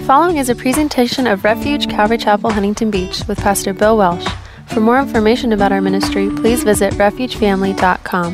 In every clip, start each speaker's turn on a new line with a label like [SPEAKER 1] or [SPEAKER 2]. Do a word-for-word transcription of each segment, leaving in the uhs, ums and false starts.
[SPEAKER 1] following is a presentation of Refuge Calvary Chapel, Huntington Beach with Pastor Bill Welsh. For more information about our ministry, please visit refuge family dot com.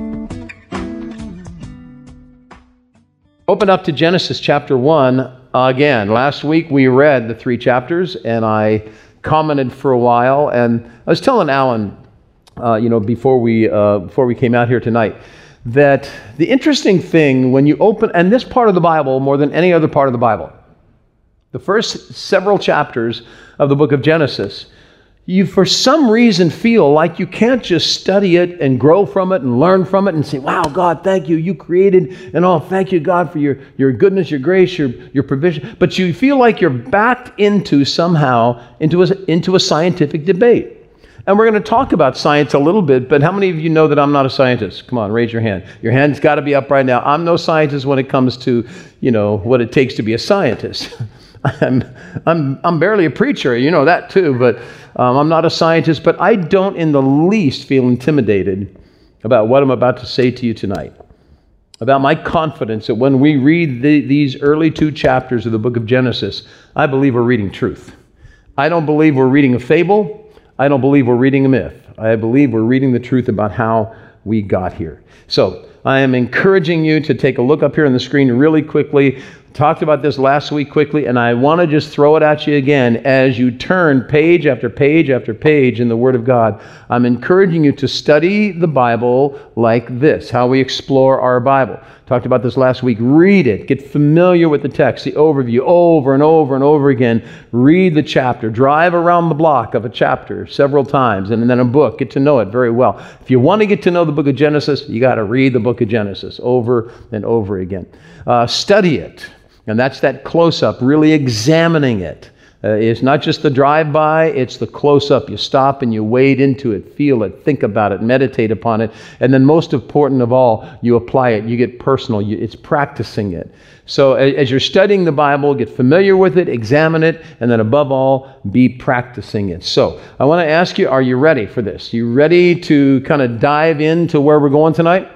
[SPEAKER 2] Open up to Genesis chapter one again. Last week we read the three chapters and I commented for a while, and I was telling Alan, uh, you know, before we uh, before we came out here tonight, that the interesting thing when you open, and this part of the Bible more than any other part of the Bible, the first several chapters of the book of Genesis, you for some reason feel like you can't just study it and grow from it and learn from it and say, wow, God, thank you, you created, and oh, thank you, God, for your, your goodness, your grace, your, your provision. But you feel like you're backed into somehow into a, into a scientific debate. And we're going to talk about science a little bit, but how many of you know that I'm not a scientist? Come on, raise your hand. Your hand's got to be up right now. I'm no scientist when it comes to, you know, what it takes to be a scientist. I'm, I'm, I'm barely a preacher, you know that too, but um, I'm not a scientist, but I don't in the least feel intimidated about what I'm about to say to you tonight, about my confidence that when we read the, these early two chapters of the book of Genesis, I believe we're reading truth. I don't believe we're reading a fable. I don't believe we're reading a myth. I believe we're reading the truth about how we got here. So I am encouraging you to take a look up here on the screen really quickly. Talked about this last week quickly, and I want to just throw it at you again. As you turn page after page after page in the Word of God, I'm encouraging you to study the Bible like this, how we explore our Bible. Talked about this last week. Read it. Get familiar with the text, the overview, over and over and over again. Read the chapter. Drive around the block of a chapter several times, and then a book. Get to know it very well. If you want to get to know the book of Genesis, you got to read the book of Genesis over and over again. Uh, study it. And that's that close-up, really examining it. Uh, it's not just the drive-by, it's the close-up. You stop and you wade into it, feel it, think about it, meditate upon it. And then most important of all, you apply it. You get personal. You, it's practicing it. So as, as you're studying the Bible, get familiar with it, examine it, and then above all, be practicing it. So I want to ask you, are you ready for this? You ready to kind of dive into where we're going tonight?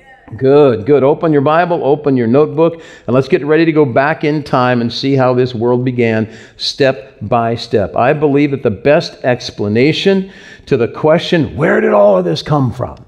[SPEAKER 2] Good, good. Open your Bible, open your notebook, and let's get ready to go back in time and see how this world began step by step. I believe that the best explanation to the question, where did all of this come from?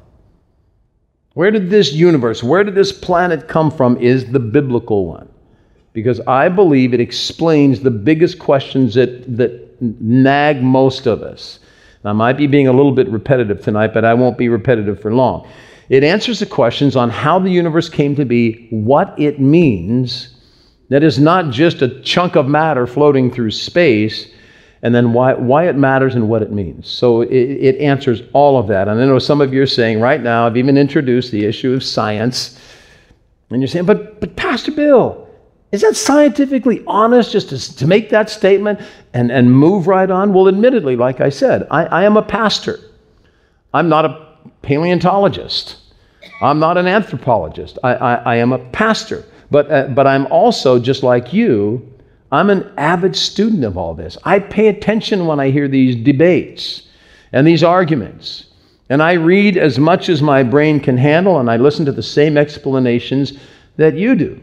[SPEAKER 2] Where did this universe, where did this planet come from, is the biblical one. Because I believe it explains the biggest questions that, that nag most of us. Now, I might be being a little bit repetitive tonight, but I won't be repetitive for long. It answers the questions on how the universe came to be, what it means, that is not just a chunk of matter floating through space, and then why, why it matters and what it means. So it, it answers all of that. And I know some of you are saying right now, I've even introduced the issue of science, and you're saying, but, but Pastor Bill, is that scientifically honest just to, to make that statement and, and move right on? Well, admittedly, like I said, I, I am a pastor. I'm not a paleontologist. I'm not an anthropologist. I, I, I am a pastor. But, uh, but I'm also, just like you, I'm an avid student of all this. I pay attention when I hear these debates and these arguments. And I read as much as my brain can handle, and I listen to the same explanations that you do.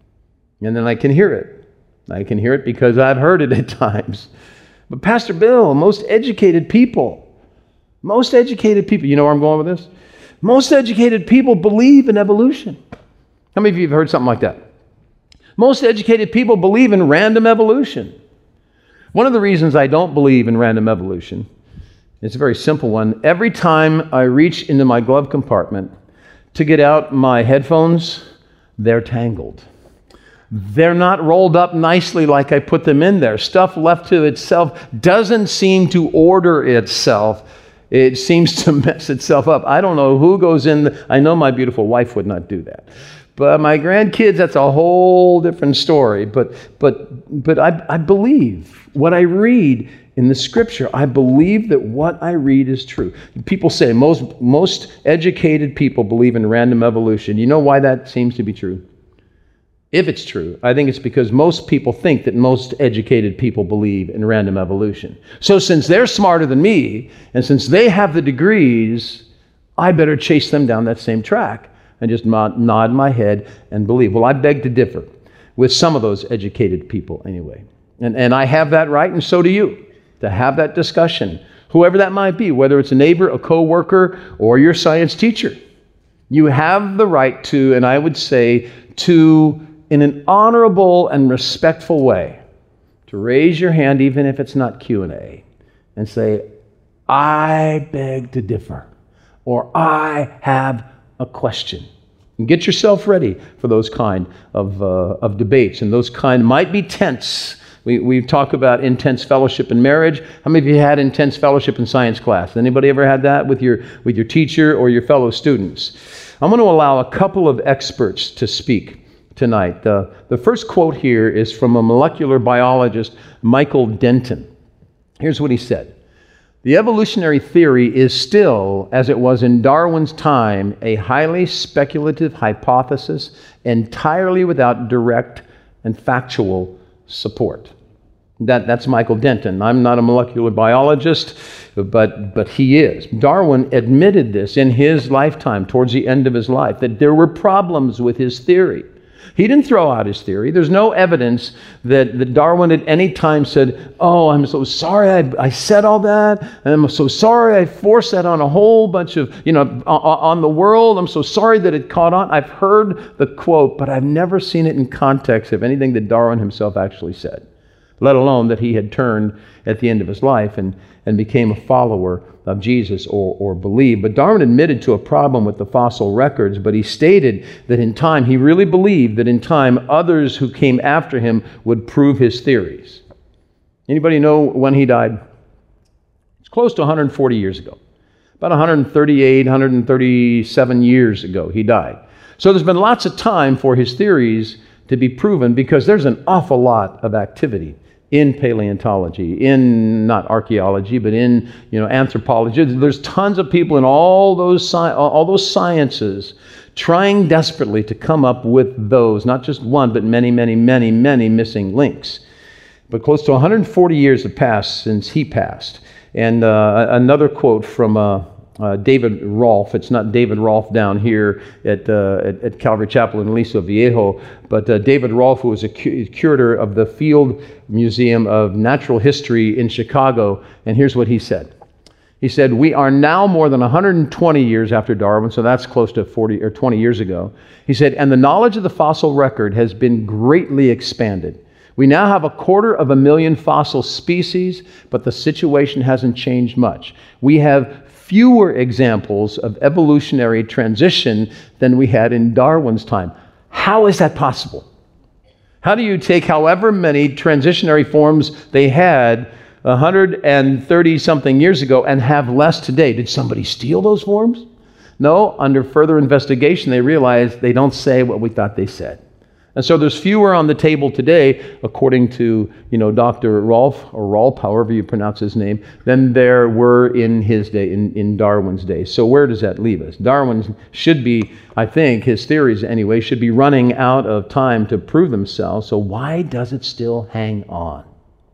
[SPEAKER 2] And then I can hear it. I can hear it because I've heard it at times. But Pastor Bill, most educated people, most educated people, you know where I'm going with this? Most educated people believe in evolution. How many of you have heard something like that? Most educated people believe in random evolution. One of the reasons I don't believe in random evolution, it's a very simple one. Every time I reach into my glove compartment to get out my headphones, they're tangled. They're not rolled up nicely like I put them in there. Stuff left to itself doesn't seem to order itself. It seems to mess itself up. I don't know who goes in. The, I know my beautiful wife would not do that. But my grandkids, that's a whole different story. But but but I, I believe what I read in the Scripture. I believe that what I read is true. People say most most educated people believe in random evolution. You know why that seems to be true? If it's true, I think it's because most people think that most educated people believe in random evolution. So since they're smarter than me, and since they have the degrees, I better chase them down that same track and just nod, nod my head and believe. Well, I beg to differ. with some of those educated people anyway. And, and I have that right, and so do you, to have that discussion, whoever that might be, whether it's a neighbor, a co-worker, or your science teacher. You have the right to, and I would say, to, in an honorable and respectful way, to raise your hand, even if it's not Q and A, and say, I beg to differ, or I have a question. And get yourself ready for those kind of, uh, of debates, and those kind might be tense. We, we talk about intense fellowship in marriage. How many of you had intense fellowship in science class? Anybody ever had that with your, with your teacher or your fellow students? I'm going to allow a couple of experts to speak tonight. Uh, the first quote here is from a molecular biologist, Michael Denton. Here's what he said. The evolutionary theory is still, as it was in Darwin's time, a highly speculative hypothesis entirely without direct and factual support. That, that's Michael Denton. I'm not a molecular biologist, but, but he is. Darwin admitted this in his lifetime, towards the end of his life, that there were problems with his theory. He didn't throw out his theory. There's no evidence that, that Darwin at any time said, oh, I'm so sorry I, I said all that, and I'm so sorry I forced that on a whole bunch of, you know, on the world. I'm so sorry that it caught on. I've heard the quote, but I've never seen it in context of anything that Darwin himself actually said, let alone that he had turned at the end of his life and, and became a follower of Jesus or, or believed. But Darwin admitted to a problem with the fossil records, but he stated that in time, he really believed that in time, others who came after him would prove his theories. Anybody know when he died? It's close to one hundred forty years ago. About one hundred thirty-eight, one hundred thirty-seven years ago, he died. So there's been lots of time for his theories to be proven because there's an awful lot of activity in paleontology, in not archaeology, but in you know anthropology. There's tons of people in all those sci- all those sciences trying desperately to come up with those, not just one, but many, many, many, many missing links. But close to one hundred forty years have passed since he passed. And uh, another quote from uh, uh, David Rolfe. It's not David Rolfe down here at, uh, at, at Calvary Chapel in Aliso Viejo, but uh, David Rolfe, who was a cu- curator of the Field Museum of Natural History in Chicago. And here's what he said. He said, we are now more than one hundred twenty years after Darwin, so that's close to forty or twenty years ago. He said, and the knowledge of the fossil record has been greatly expanded. We now have a quarter of a million fossil species, but the situation hasn't changed much. We have fewer examples of evolutionary transition than we had in Darwin's time. How is that possible? How do you take however many transitionary forms they had one hundred thirty something years ago and have less today? Did somebody steal those forms? No, under further investigation, they realized they don't say what we thought they said. And so there's fewer on the table today, according to, you know, Doctor Rolfe, or Rolfe, however you pronounce his name, than there were in his day, in, in Darwin's day. So where does that leave us? Darwin should be, I think, his theories anyway, should be running out of time to prove themselves. So why does it still hang on?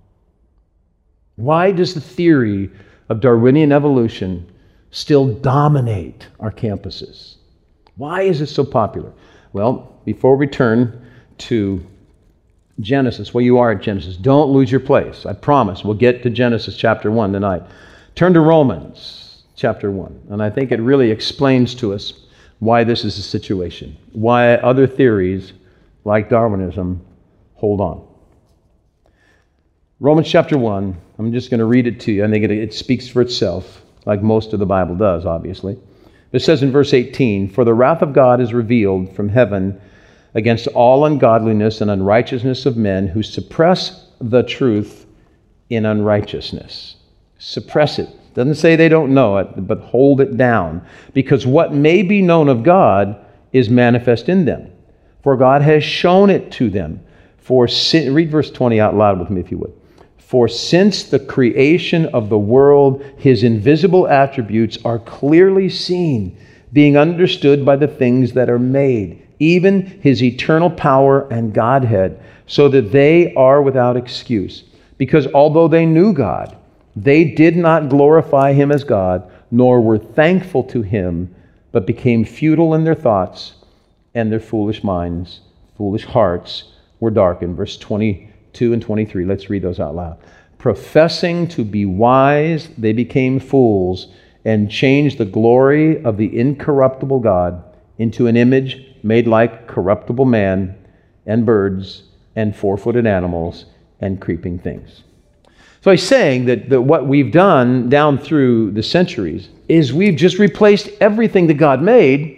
[SPEAKER 2] Why does the theory of Darwinian evolution still dominate our campuses? Why is it so popular? Well, before we turn to Genesis, well, you are at Genesis. Don't lose your place. I promise. We'll get to Genesis chapter one tonight. Turn to Romans chapter one. And I think it really explains to us why this is the situation, why other theories like Darwinism hold on. Romans chapter one, I'm just going to read it to you. I think it, it speaks for itself, like most of the Bible does, obviously. It says in verse eighteen, for the wrath of God is revealed from heaven against all ungodliness and unrighteousness of men who suppress the truth in unrighteousness. Suppress it. Doesn't say they don't know it, but hold it down. Because what may be known of God is manifest in them. For God has shown it to them. For sin, read verse twenty out loud with me if you would. For since the creation of the world, his invisible attributes are clearly seen, being understood by the things that are made, even his eternal power and Godhead, so that they are without excuse. Because although they knew God, they did not glorify him as God, nor were thankful to him, but became futile in their thoughts, and their foolish minds, foolish hearts, were darkened. Verse twenty-two and twenty-three. Let's read those out loud. Professing to be wise, they became fools and changed the glory of the incorruptible God into an image made like corruptible man and birds and four-footed animals and creeping things. So he's saying that, that what we've done down through the centuries is we've just replaced everything that God made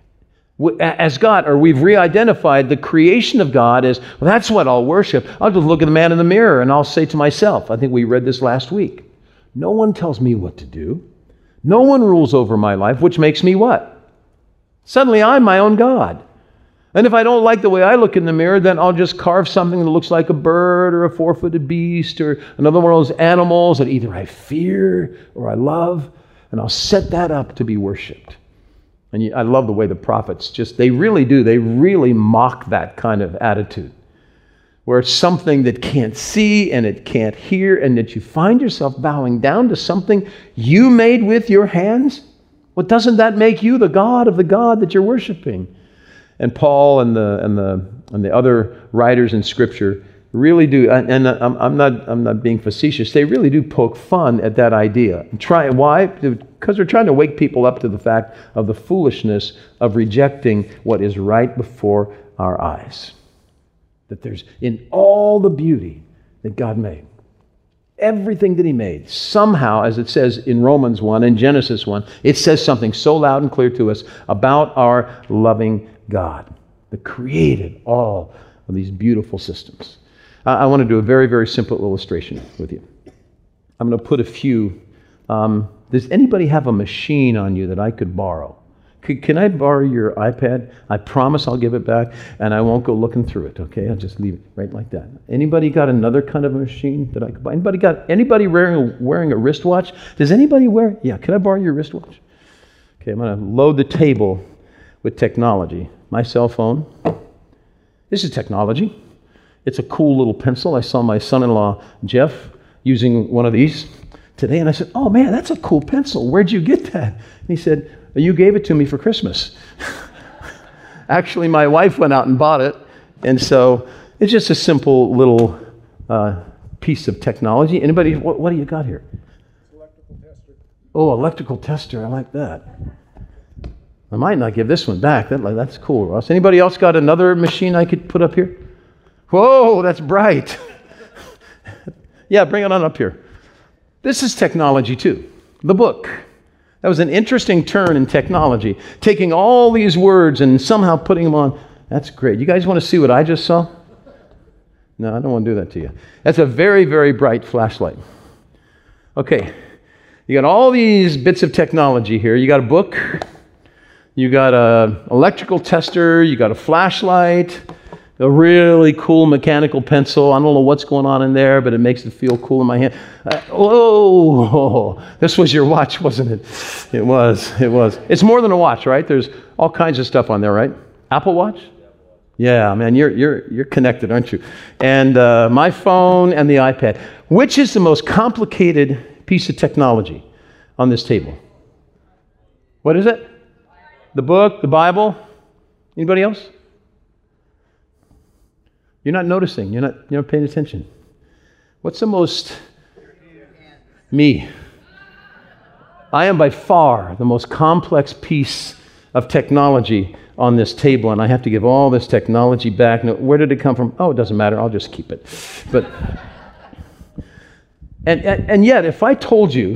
[SPEAKER 2] as God, or we've re-identified the creation of God as, well, that's what I'll worship. I'll just look at the man in the mirror and I'll say to myself, I think we read this last week, no one tells me what to do. No one rules over my life, which makes me what? Suddenly I'm my own God. And if I don't like the way I look in the mirror, then I'll just carve something that looks like a bird or a four-footed beast or another one of those animals that either I fear or I love, and I'll set that up to be worshipped. And you, I love the way the prophets just, they really do, they really mock that kind of attitude, where it's something that can't see and it can't hear, and that you find yourself bowing down to something you made with your hands. Well, doesn't that make you the God of the God that you're worshiping? And Paul and the and the and the other writers in Scripture really do, and I'm, I'm not I'm not being facetious. They really do poke fun at that idea. Try why? Because they're trying to wake people up to the fact of the foolishness of rejecting what is right before our eyes. That there's in all the beauty that God made, everything that He made, somehow, as it says in Romans one and Genesis one, it says something so loud and clear to us about our loving God that created all of these beautiful systems. Uh, I want to do a very, very simple illustration with you. I'm going to put a few. Um, does anybody have a machine on you that I could borrow? C- can I borrow your iPad? I promise I'll give it back, and I won't go looking through it, okay? I'll just leave it right like that. Anybody got another kind of a machine that I could buy? Anybody got anybody wearing a, wearing a wristwatch? Does anybody wear? Yeah, can I borrow your wristwatch? Okay, I'm going to load the table with technology. My cell phone. This is technology. It's a cool little pencil. I saw my son-in-law, Jeff, using one of these today, and I said, oh man, that's a cool pencil. Where'd you get that? And he said, you gave it to me for Christmas. Actually, my wife went out and bought it, and so it's just a simple little uh, piece of technology. Anybody, what, what do you got here? It's electrical tester. Oh, electrical tester, I like that. I might not give this one back. That, that's cool, Ross. Anybody else got another machine I could put up here? Whoa, that's bright. Yeah, bring it on up here. This is technology too. The book. That was an interesting turn in technology. Taking all these words and somehow putting them on. That's great. You guys want to see what I just saw? No, I don't want to do that to you. That's a very, very bright flashlight. Okay. You got all these bits of technology here. You got a book. You got an electrical tester. You got a flashlight. A really cool mechanical pencil. I don't know what's going on in there, but it makes it feel cool in my hand. Uh, oh, this was your watch, wasn't it? It was, it was. It's more than a watch, right? There's all kinds of stuff on there, right? Apple Watch? Yeah, man, you're you're you're connected, aren't you? And uh, my phone and the iPad. Which is the most complicated piece of technology on this table? What is it? The book, the Bible? Anybody else? You're not noticing. You're not, you're not paying attention. What's the most? Me. I am by far the most complex piece of technology on this table, and I have to give all this technology back. No, where did it come from? Oh, it doesn't matter. I'll just keep it. But and and, and yet, if I told you,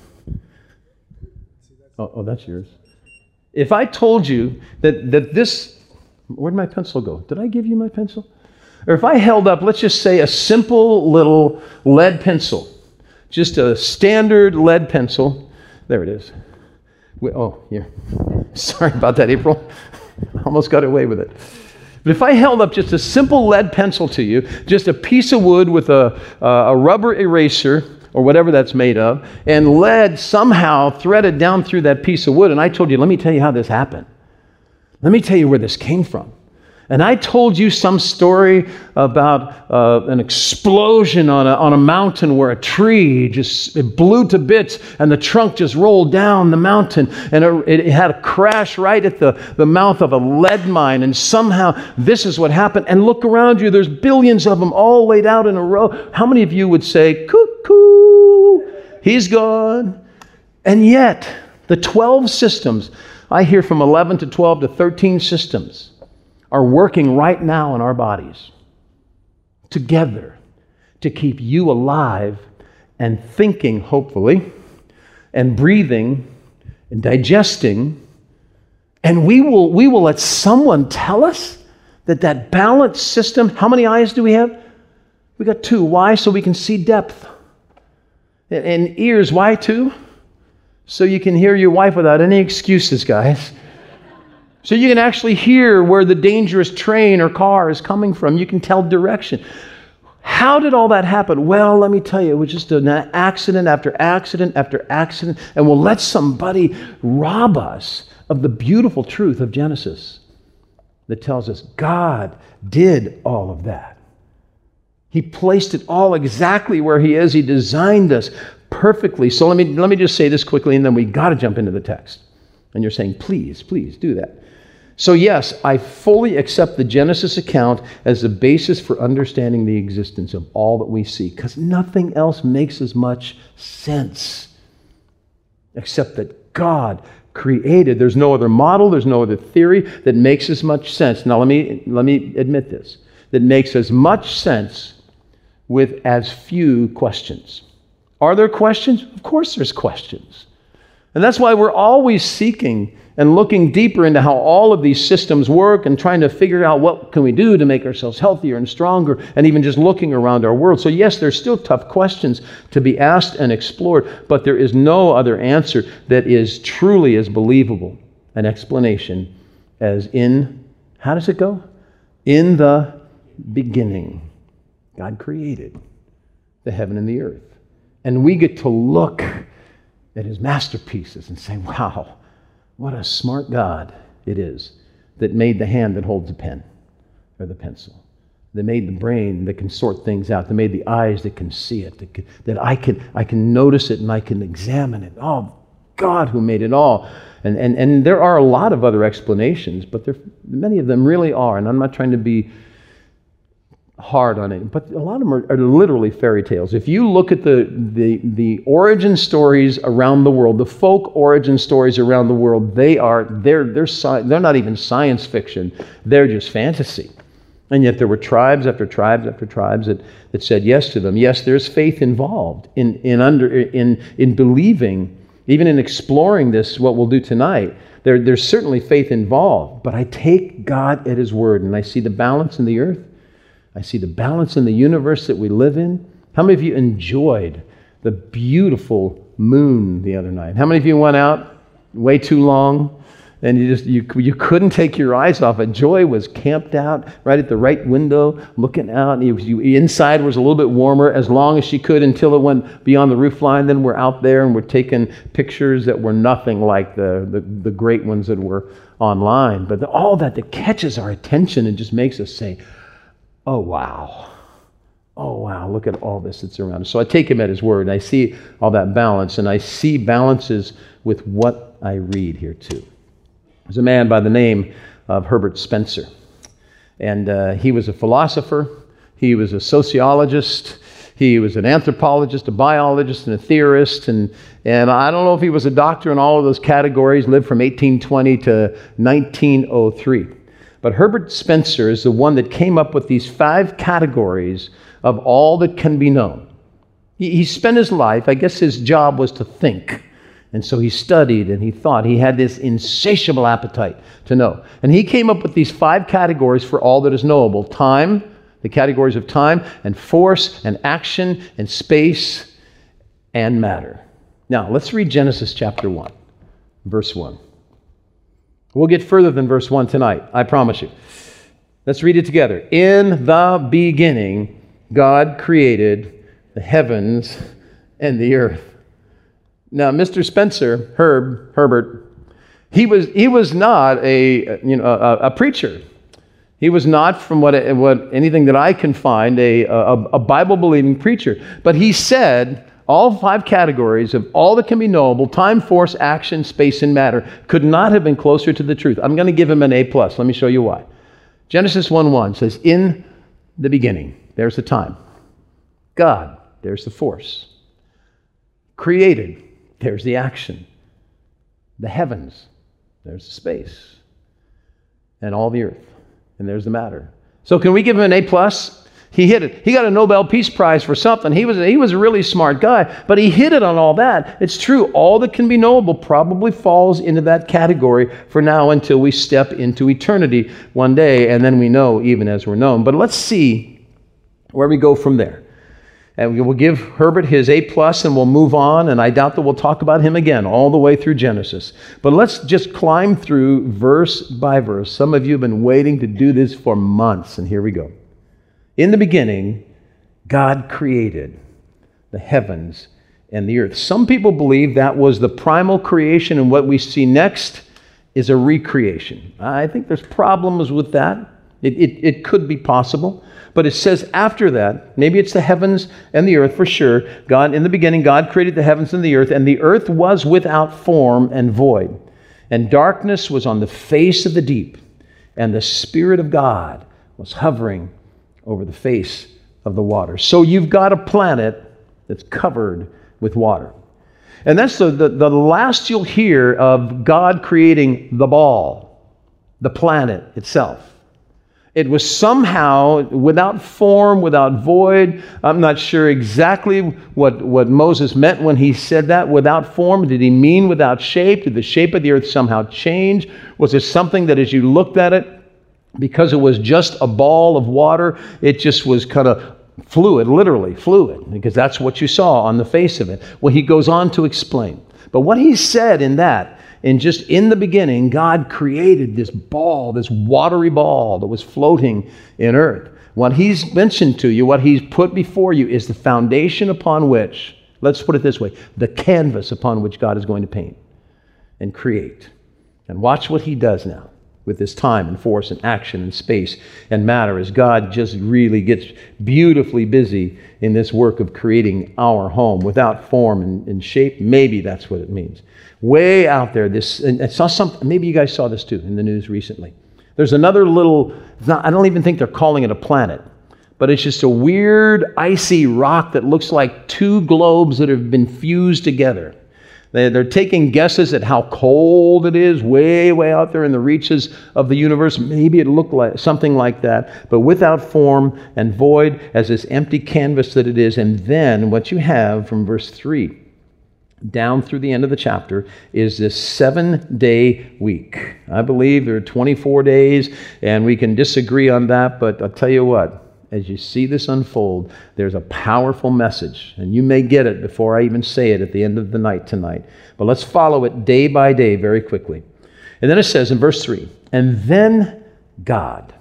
[SPEAKER 2] oh, oh, that's yours. If I told you that that this, where'd my pencil go? Did I give you my pencil? Or if I held up, let's just say, a simple little lead pencil, just a standard lead pencil. There it is. We, oh, here. Sorry about that, April. Almost got away with it. But if I held up just a simple lead pencil to you, just a piece of wood with a, uh, a rubber eraser, or whatever that's made of, and lead somehow threaded down through that piece of wood, and I told you, let me tell you how this happened. Let me tell you where this came from. and I told you some story about uh, an explosion on a, on a mountain where a tree just it blew to bits and the trunk just rolled down the mountain, and it, it had a crash right at the, the mouth of a lead mine, and somehow this is what happened. And look around you, there's billions of them all laid out in a row. How many of you would say, cuckoo, he's gone? And yet, the twelve systems, I hear from eleven to twelve to thirteen systems, are working right now in our bodies together to keep you alive and thinking, hopefully, and breathing and digesting. And we will, we will let someone tell us that that balanced system, how many eyes do we have? We got two. Why? So we can see depth. And, and ears, why two? So you can hear your wife without any excuses, guys. So you can actually hear where the dangerous train or car is coming from. You can tell direction. How did all that happen? Well, let me tell you, it was just an accident after accident after accident, and we'll let somebody rob us of the beautiful truth of Genesis that tells us God did all of that. He placed it all exactly where He is. He designed us perfectly. So let me, let me just say this quickly, and then we got to jump into the text. And you're saying, please, please do that. So yes, I fully accept the Genesis account as the basis for understanding the existence of all that we see, because nothing else makes as much sense except that God created. There's no other model, there's no other theory that makes as much sense. Now let me, let me admit this, that makes as much sense with as few questions. Are there questions? Of course there's questions. And that's why we're always seeking and looking deeper into how all of these systems work and trying to figure out what can we do to make ourselves healthier and stronger, and even just looking around our world. So yes, there's still tough questions to be asked and explored, but there is no other answer that is truly as believable an explanation as in, how does it go? In the beginning, God created the heaven and the earth. And we get to look at His masterpieces and say, wow, what a smart God it is that made the hand that holds the pen or the pencil, that made the brain that can sort things out, that made the eyes that can see it, that, can, that I can I can notice it and I can examine it. Oh, God who made it all. And, and, and there are a lot of other explanations, but there, many of them really are, and I'm not trying to be hard on it, but a lot of them are, are literally fairy tales. If you look at the, the the origin stories around the world, the folk origin stories around the world, they are they're they're sci- they're not even science fiction. They're just fantasy. And yet there were tribes after tribes after tribes that, that said yes to them. Yes, there's faith involved in in under in in believing, even in exploring this. What we'll do tonight, there there's certainly faith involved. But I take God at His word, and I see the balance in the earth. I see the balance in the universe that we live in. How many of you enjoyed the beautiful moon the other night? How many of you went out way too long and you just you you couldn't take your eyes off it? Joy was camped out right at the right window, looking out. And you, you, inside was a little bit warmer as long as she could until it went beyond the roof line. Then we're out there and we're taking pictures that were nothing like the the, the great ones that were online. But the, all that that catches our attention and just makes us say, oh, wow. Oh, wow. Look at all this that's around us. So I take Him at His word, and I see all that balance, and I see balances with what I read here too. There's a man by the name of Herbert Spencer, and uh, he was a philosopher. He was a sociologist. He was an anthropologist, a biologist, and a theorist, and, and I don't know if he was a doctor in all of those categories, lived from eighteen twenty to nineteen oh three. But Herbert Spencer is the one that came up with these five categories of all that can be known. He, he spent his life, I guess his job was to think. And so he studied and he thought. He had this insatiable appetite to know. And he came up with these five categories for all that is knowable. Time, the categories of time, and force, and action, and space, and matter. Now, let's read Genesis chapter one, verse one. We'll get further than verse one tonight, I promise you. Let's read it together. In the beginning, God created the heavens and the earth. Now, Mister Spencer, Herb, Herbert, he was he was not a you know a, a preacher. He was not, from what, what anything that I can find, a, a, a Bible-believing preacher. But he said all five categories of all that can be knowable, time, force, action, space, and matter, could not have been closer to the truth. I'm going to give him an A plus. Let me show you why. Genesis one one says, in the beginning, there's the time. God, there's the force. Created, there's the action. The heavens, there's the space. And all the earth. And there's the matter. So can we give him an A plus? He hit it. He got a Nobel Peace Prize for something. He was, he was a really smart guy, but he hit it on all that. It's true. All that can be knowable probably falls into that category for now until we step into eternity one day, and then we know even as we're known. But let's see where we go from there. And we will give Herbert his A plus, and we'll move on, and I doubt that we'll talk about him again all the way through Genesis. But let's just climb through verse by verse. Some of you have been waiting to do this for months, and here we go. In the beginning, God created the heavens and the earth. Some people believe that was the primal creation, and what we see next is a recreation. I think there's problems with that. It, it, it could be possible. But it says after that, maybe it's the heavens and the earth for sure. God, in the beginning, God created the heavens and the earth, and the earth was without form and void. And darkness was on the face of the deep, and the Spirit of God was hovering over the face of the water. So you've got a planet that's covered with water. And that's the, the, the last you'll hear of God creating the ball, the planet itself. It was somehow without form, without void. I'm not sure exactly what, what Moses meant when he said that, without form. Did he mean without shape? Did the shape of the earth somehow change? Was it something that as you looked at it, because it was just a ball of water, it just was kind of fluid, literally fluid, because that's what you saw on the face of it? Well, he goes on to explain. But what he said in that, and just in the beginning, God created this ball, this watery ball that was floating in earth. What he's mentioned to you, what he's put before you, is the foundation upon which, let's put it this way, the canvas upon which God is going to paint and create. And watch what he does now with this time and force and action and space and matter as God just really gets beautifully busy in this work of creating our home without form and, and shape. Maybe that's what it means. Way out there, this, and I saw something, maybe you guys saw this too in the news recently. There's another little, it's not, I don't even think they're calling it a planet, but it's just a weird icy rock that looks like two globes that have been fused together. They're taking guesses at how cold it is, way, way out there in the reaches of the universe. Maybe it looked like something like that, but without form and void as this empty canvas that it is. And then what you have from verse three down through the end of the chapter is this seven-day week. I believe there are twenty-four days, and we can disagree on that, but I'll tell you what. As you see this unfold, there's a powerful message, and you may get it before I even say it at the end of the night tonight. But let's follow it day by day very quickly. And then it says in verse three, and then God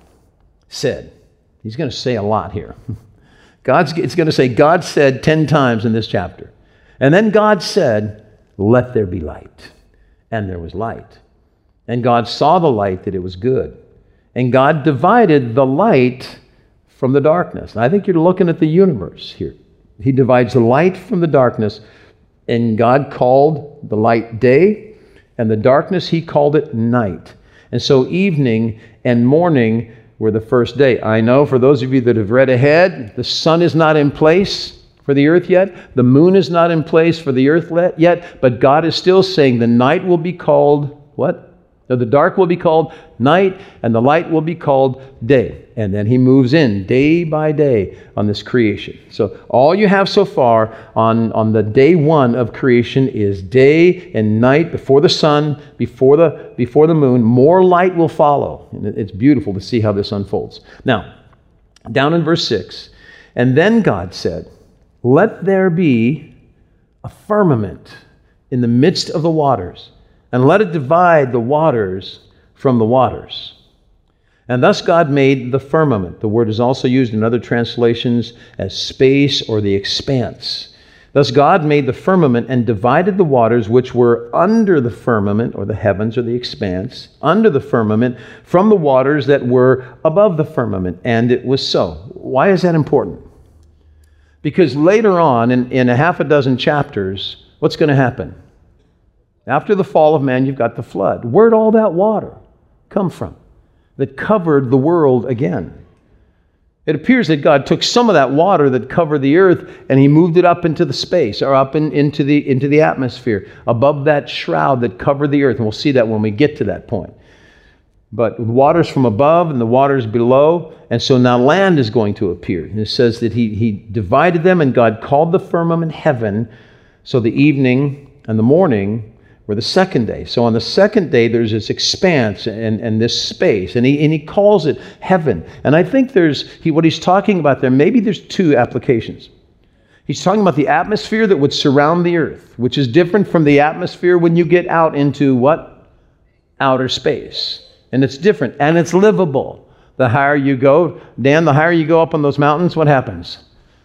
[SPEAKER 2] said, he's going to say a lot here. God's, it's going to say, God said ten times in this chapter. And then God said, let there be light. And there was light. And God saw the light that it was good. And God divided the light from the darkness. And I think you're looking at the universe here. He divides the light from the darkness, and God called the light day, and the darkness he called it night. And so evening and morning were the first day. I know for those of you that have read ahead, the sun is not in place for the earth yet. The moon is not in place for the earth yet, but God is still saying the night will be called what? No, the dark will be called night, and the light will be called day. And then he moves in day by day on this creation. So all you have so far on, on the day one of creation is day and night before the sun, before the, before the moon. More light will follow. And it's beautiful to see how this unfolds. Now, down in verse six, and then God said, let there be a firmament in the midst of the waters, and let it divide the waters from the waters. And thus God made the firmament. The word is also used in other translations as space or the expanse. Thus God made the firmament and divided the waters which were under the firmament, or the heavens or the expanse, under the firmament, from the waters that were above the firmament. And it was so. Why is that important? Because later on, in, in a half a dozen chapters, what's going to happen? After the fall of man, you've got the flood. Where'd all that water come from that covered the world again? It appears that God took some of that water that covered the earth and he moved it up into the space, or up in, into the into the atmosphere, above that shroud that covered the earth. And we'll see that when we get to that point. But waters from above and the waters below, and so now land is going to appear. And it says that he, he divided them, and God called the firmament heaven. So the evening and the morning were the second day. So on the second day, there's this expanse and, and this space, and he, and he calls it heaven. And I think there's, he, what he's talking about there, maybe there's two applications. He's talking about the atmosphere that would surround the earth, which is different from the atmosphere when you get out into what? Outer space. And it's different, and it's livable. The higher you go, Dan, the higher you go up on those mountains, what happens?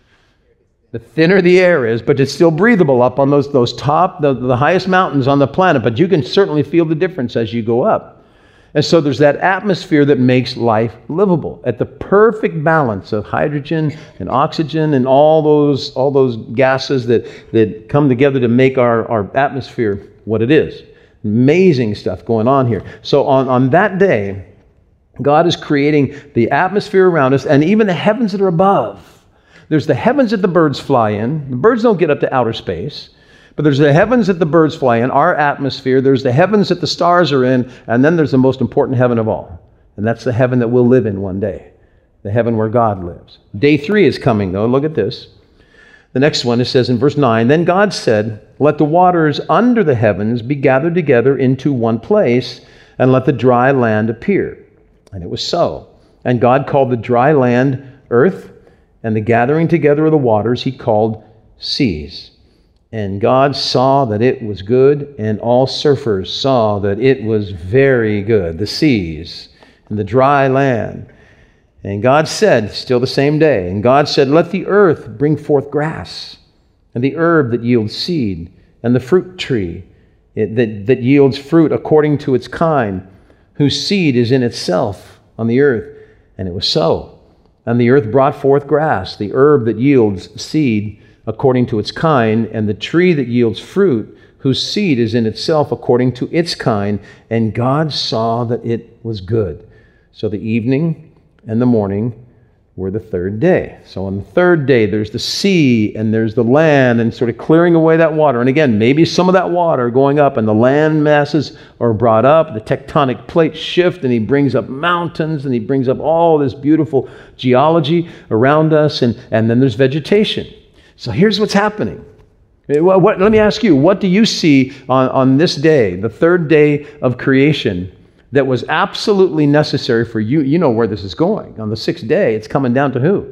[SPEAKER 2] The thinner the air is, but it's still breathable up on those, those top, the, the highest mountains on the planet. But you can certainly feel the difference as you go up. And so there's that atmosphere that makes life livable at the perfect balance of hydrogen and oxygen and all those, all those gases that, that come together to make our, our atmosphere what it is. Amazing stuff going on here. So on, on that day, God is creating the atmosphere around us and even the heavens that are above. There's the heavens that the birds fly in. The birds don't get up to outer space. But there's the heavens that the birds fly in, our atmosphere. There's the heavens that the stars are in. And then there's the most important heaven of all. And that's the heaven that we'll live in one day. The heaven where God lives. Day three is coming, though. Look at this. The next one, it says in verse nine, Then God said, Let the waters under the heavens be gathered together into one place, and let the dry land appear. And it was so. And God called the dry land earth, and the gathering together of the waters he called seas. And God saw that it was good, and all surfers saw that it was very good, the seas and the dry land. And God said, still the same day, and God said, Let the earth bring forth grass, and the herb that yields seed, and the fruit tree it, that, that yields fruit according to its kind, whose seed is in itself on the earth. And it was so. And the earth brought forth grass, the herb that yields seed according to its kind, and the tree that yields fruit, whose seed is in itself according to its kind. And God saw that it was good. So the evening and the morning were the third day. So on the third day, there's the sea and there's the land, and sort of clearing away that water. And again, maybe some of that water going up, and the land masses are brought up, the tectonic plates shift, and he brings up mountains, and he brings up all this beautiful geology around us, and, and then there's vegetation. So here's what's happening. What, what, let me ask you, what do you see on, on this day, the third day of creation, that was absolutely necessary for you? You know where this is going. On the sixth day, it's coming down to who?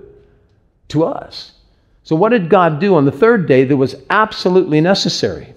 [SPEAKER 2] To us. So what did God do on the third day that was absolutely necessary?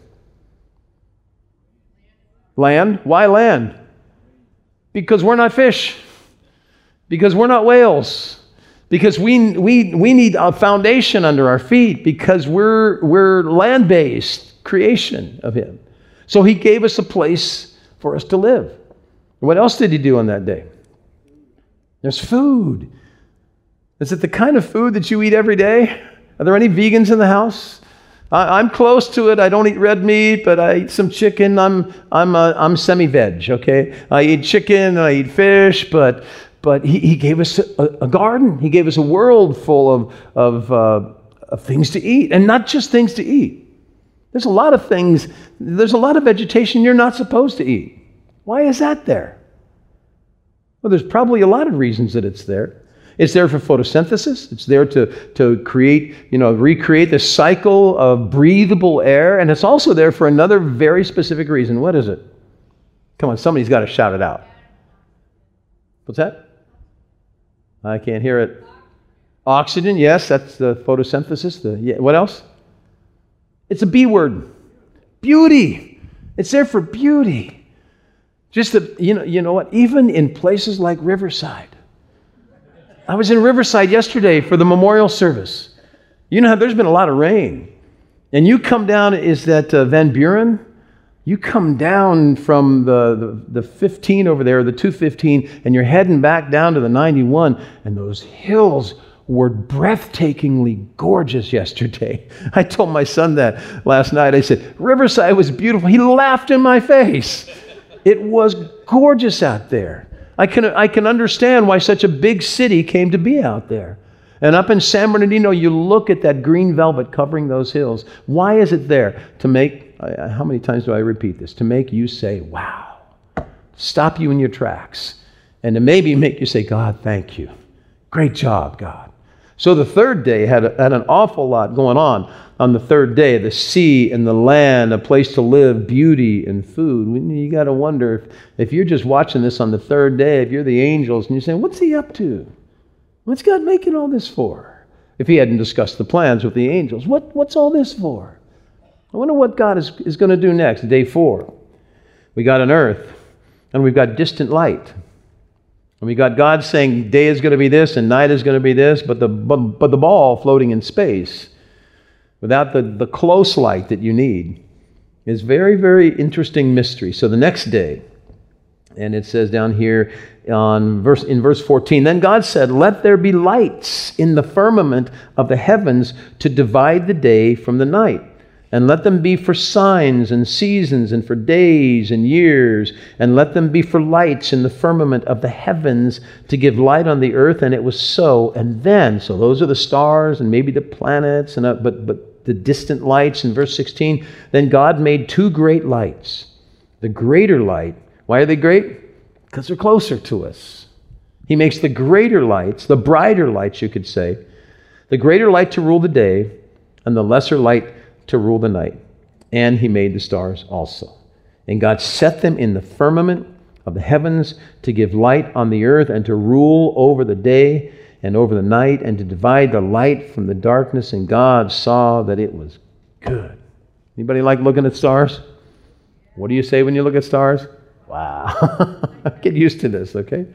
[SPEAKER 2] Land. Why land? Because we're not fish. Because we're not whales. Because we we we need a foundation under our feet, because we're we're land-based creation of him. So he gave us a place for us to live. What else did he do on that day? There's food. Is it the kind of food that you eat every day? Are there any vegans in the house? I, I'm close to it. I don't eat red meat, but I eat some chicken. I'm I'm uh, I'm semi-veg. Okay, I eat chicken. I eat fish, but but he, he gave us a, a garden. He gave us a world full of of, uh, of things to eat, and not just things to eat. There's a lot of things. There's a lot of vegetation you're not supposed to eat. Why is that there? Well, there's probably a lot of reasons that it's there. It's there for photosynthesis. It's there to, to create, you know, recreate the cycle of breathable air. And it's also there for another very specific reason. What is it? Come on, somebody's got to shout it out. What's that? I can't hear it. Oxygen, yes, that's the photosynthesis. The, yeah, what else? It's a B word. Beauty. It's there for beauty. Just that, you know, you know what? Even in places like Riverside. I was in Riverside yesterday for the memorial service. You know how there's been a lot of rain. And you come down, is that uh, Van Buren? You come down from the, the, the fifteen over there, the two fifteen, and you're heading back down to the ninety-one, and those hills were breathtakingly gorgeous yesterday. I told my son that last night. I said, Riverside was beautiful. He laughed in my face. It was gorgeous out there. I can, I can understand why such a big city came to be out there. And up in San Bernardino, you look at that green velvet covering those hills. Why is it there? To make, how many times do I repeat this? To make you say, wow. Stop you in your tracks. And to maybe make you say, God, thank you. Great job, God. So the third day had, a, had an awful lot going on. On the third day, the sea and the land, a place to live, beauty and food. You got to wonder if, if you're just watching this on the third day, if you're the angels, and you're saying, what's he up to? What's God making all this for? If he hadn't discussed the plans with the angels, what, what's all this for? I wonder what God is, is going to do next. Day four, we got an earth, and we've got distant light. And we got God saying day is going to be this and night is going to be this, but the, but, but the ball floating in space without the, the close light that you need is very, very interesting mystery. So the next day, and it says down here on verse in verse fourteen, then God said, let there be lights in the firmament of the heavens to divide the day from the night, and let them be for signs and seasons and for days and years, and let them be for lights in the firmament of the heavens to give light on the earth. And it was so. And then, so those are the stars and maybe the planets, and uh, but but the distant lights in verse sixteen. Then God made two great lights. The greater light. Why are they great? Because they're closer to us. He makes the greater lights, the brighter lights, you could say, the greater light to rule the day, and the lesser light to rule the night. And he made the stars also. And God set them in the firmament of the heavens to give light on the earth and to rule over the day and over the night and to divide the light from the darkness. And God saw that it was good. Anybody like looking at stars? What do you say when you look at stars? Wow. Get used to this, okay?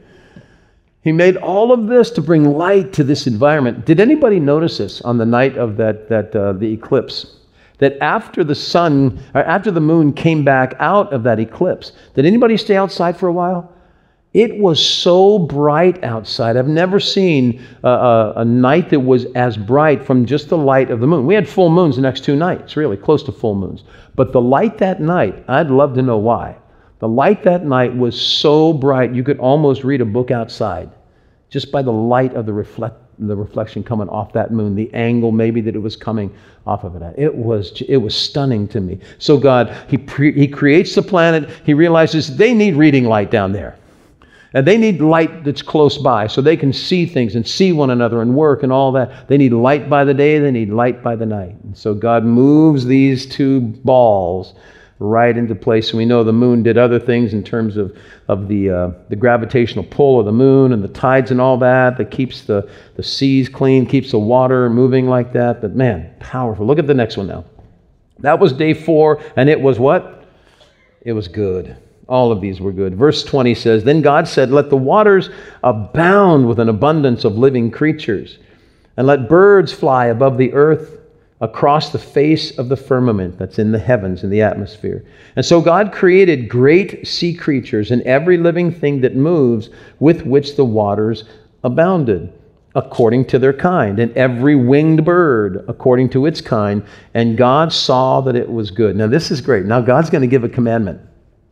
[SPEAKER 2] He made all of this to bring light to this environment. Did anybody notice this on the night of that, that uh, the eclipse? That after the sun, or after the moon came back out of that eclipse, did anybody stay outside for a while? It was so bright outside. I've never seen a, a, a night that was as bright from just the light of the moon. We had full moons the next two nights, really, close to full moons. But the light that night, I'd love to know why. The light that night was so bright, you could almost read a book outside, just by the light of the reflect, the reflection coming off that moon, the angle maybe that it was coming off of it at. It was, it was stunning to me. So God, he, pre, he creates the planet. He realizes they need reading light down there. And they need light that's close by so they can see things and see one another and work and all that. They need light by the day. They need light by the night. And so God moves these two balls right into place. And we know the moon did other things in terms of, of the, uh, the gravitational pull of the moon and the tides and all that, that keeps the, the seas clean, keeps the water moving like that. But man, powerful. Look at the next one now. That was day four, and it was what? It was good. All of these were good. Verse twenty says, then God said, let the waters abound with an abundance of living creatures, and let birds fly above the earth across the face of the firmament that's in the heavens, in the atmosphere. And so God created great sea creatures and every living thing that moves, with which the waters abounded, according to their kind, and every winged bird according to its kind. And God saw that it was good. Now this is great. Now God's going to give a commandment.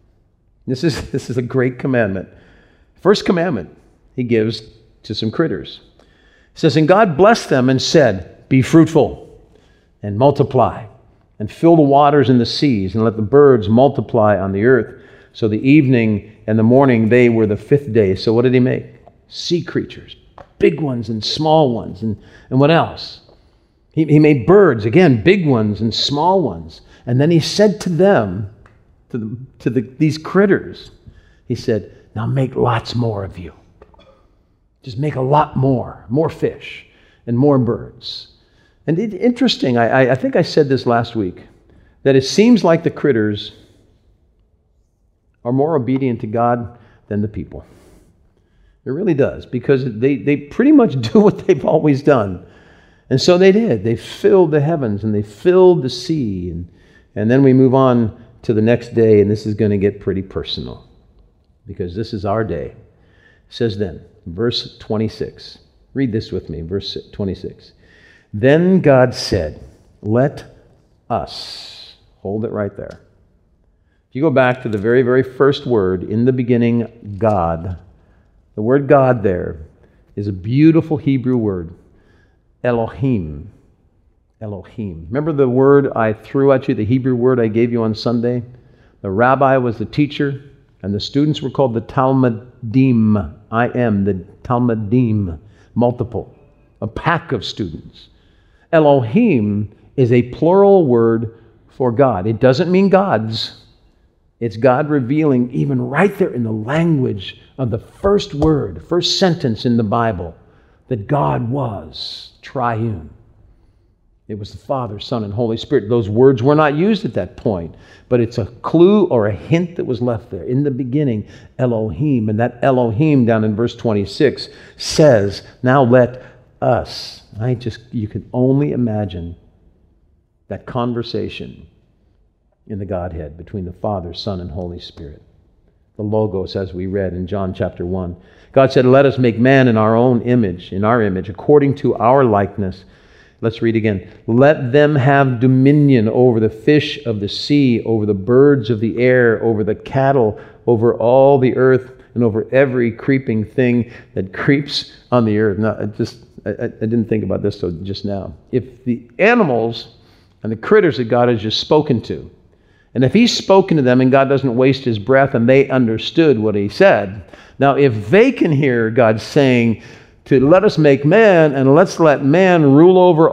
[SPEAKER 2] This is, this is a great commandment. First commandment he gives to some critters. It says, and God blessed them and said, be fruitful and multiply, and fill the waters and the seas, and let the birds multiply on the earth. So the evening and the morning, they were the fifth day. So what did he make? Sea creatures, big ones and small ones. And, and what else? He, he made birds, again, big ones and small ones. And then he said to them, to, the, to the, these critters, he said, now make lots more of you. Just make a lot more, more fish and more birds. And it's interesting, I, I think I said this last week, that it seems like the critters are more obedient to God than the people. It really does, because they, they pretty much do what they've always done. And so they did. They filled the heavens and they filled the sea. And, and then we move on to the next day, and this is going to get pretty personal because this is our day. It says then, verse twenty-six. Read this with me, verse twenty-six. Then God said, let us. Hold it right there. If you go back to the very, very first word, in the beginning, God, the word God there is a beautiful Hebrew word, Elohim. Elohim. Remember the word I threw at you, the Hebrew word I gave you on Sunday? The rabbi was the teacher, and the students were called the Talmudim. I am the Talmudim, multiple, a pack of students. Elohim is a plural word for God. It doesn't mean gods. It's God revealing even right there in the language of the first word, first sentence in the Bible, that God was triune. It was the Father, Son, and Holy Spirit. Those words were not used at that point, but it's a clue or a hint that was left there. In the beginning, Elohim. And that Elohim down in verse twenty-six says, now let us. I just, you can only imagine that conversation in the Godhead between the Father, Son, and Holy Spirit. The Logos, as we read in John chapter one. God said, let us make man in our own image, in our image, according to our likeness. Let's read again. Let them have dominion over the fish of the sea, over the birds of the air, over the cattle, over all the earth, and over every creeping thing that creeps on the earth. Now, I just I, I didn't think about this till just now. If the animals and the critters that God has just spoken to, and if He's spoken to them and God doesn't waste His breath and they understood what He said, now if they can hear God saying, to let us make man, and let's let man rule over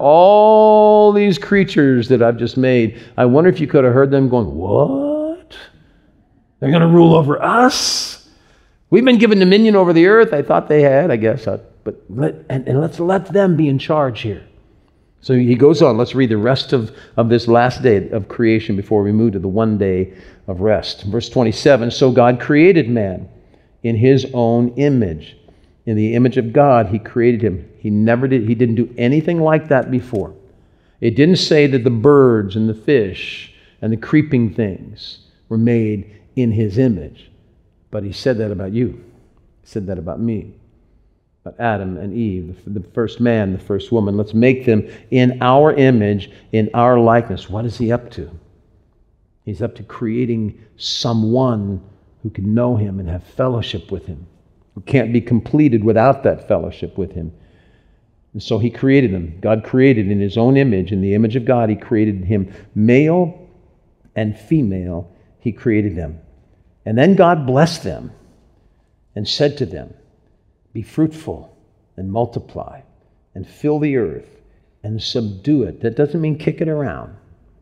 [SPEAKER 2] all these creatures that I've just made. I wonder if you could have heard them going, what? They're going to rule over us? We've been given dominion over the earth. I thought they had, I guess. But let, and, and let's let them be in charge here. So he goes on. Let's read the rest of, of this last day of creation before we move to the one day of rest. Verse twenty-seven, so God created man in His own image. In the image of God, He created him. He never did, He didn't do anything like that before. It didn't say that the birds and the fish and the creeping things were made in His image. But He said that about you. He said that about me. About Adam and Eve, the first man, the first woman. Let's make them in our image, in our likeness. What is He up to? He's up to creating someone who can know Him and have fellowship with Him. Who can't be completed without that fellowship with Him. And so He created them. God created in His own image. In the image of God, He created him. Male and female, He created them. And then God blessed them and said to them, be fruitful and multiply and fill the earth and subdue it. That doesn't mean kick it around.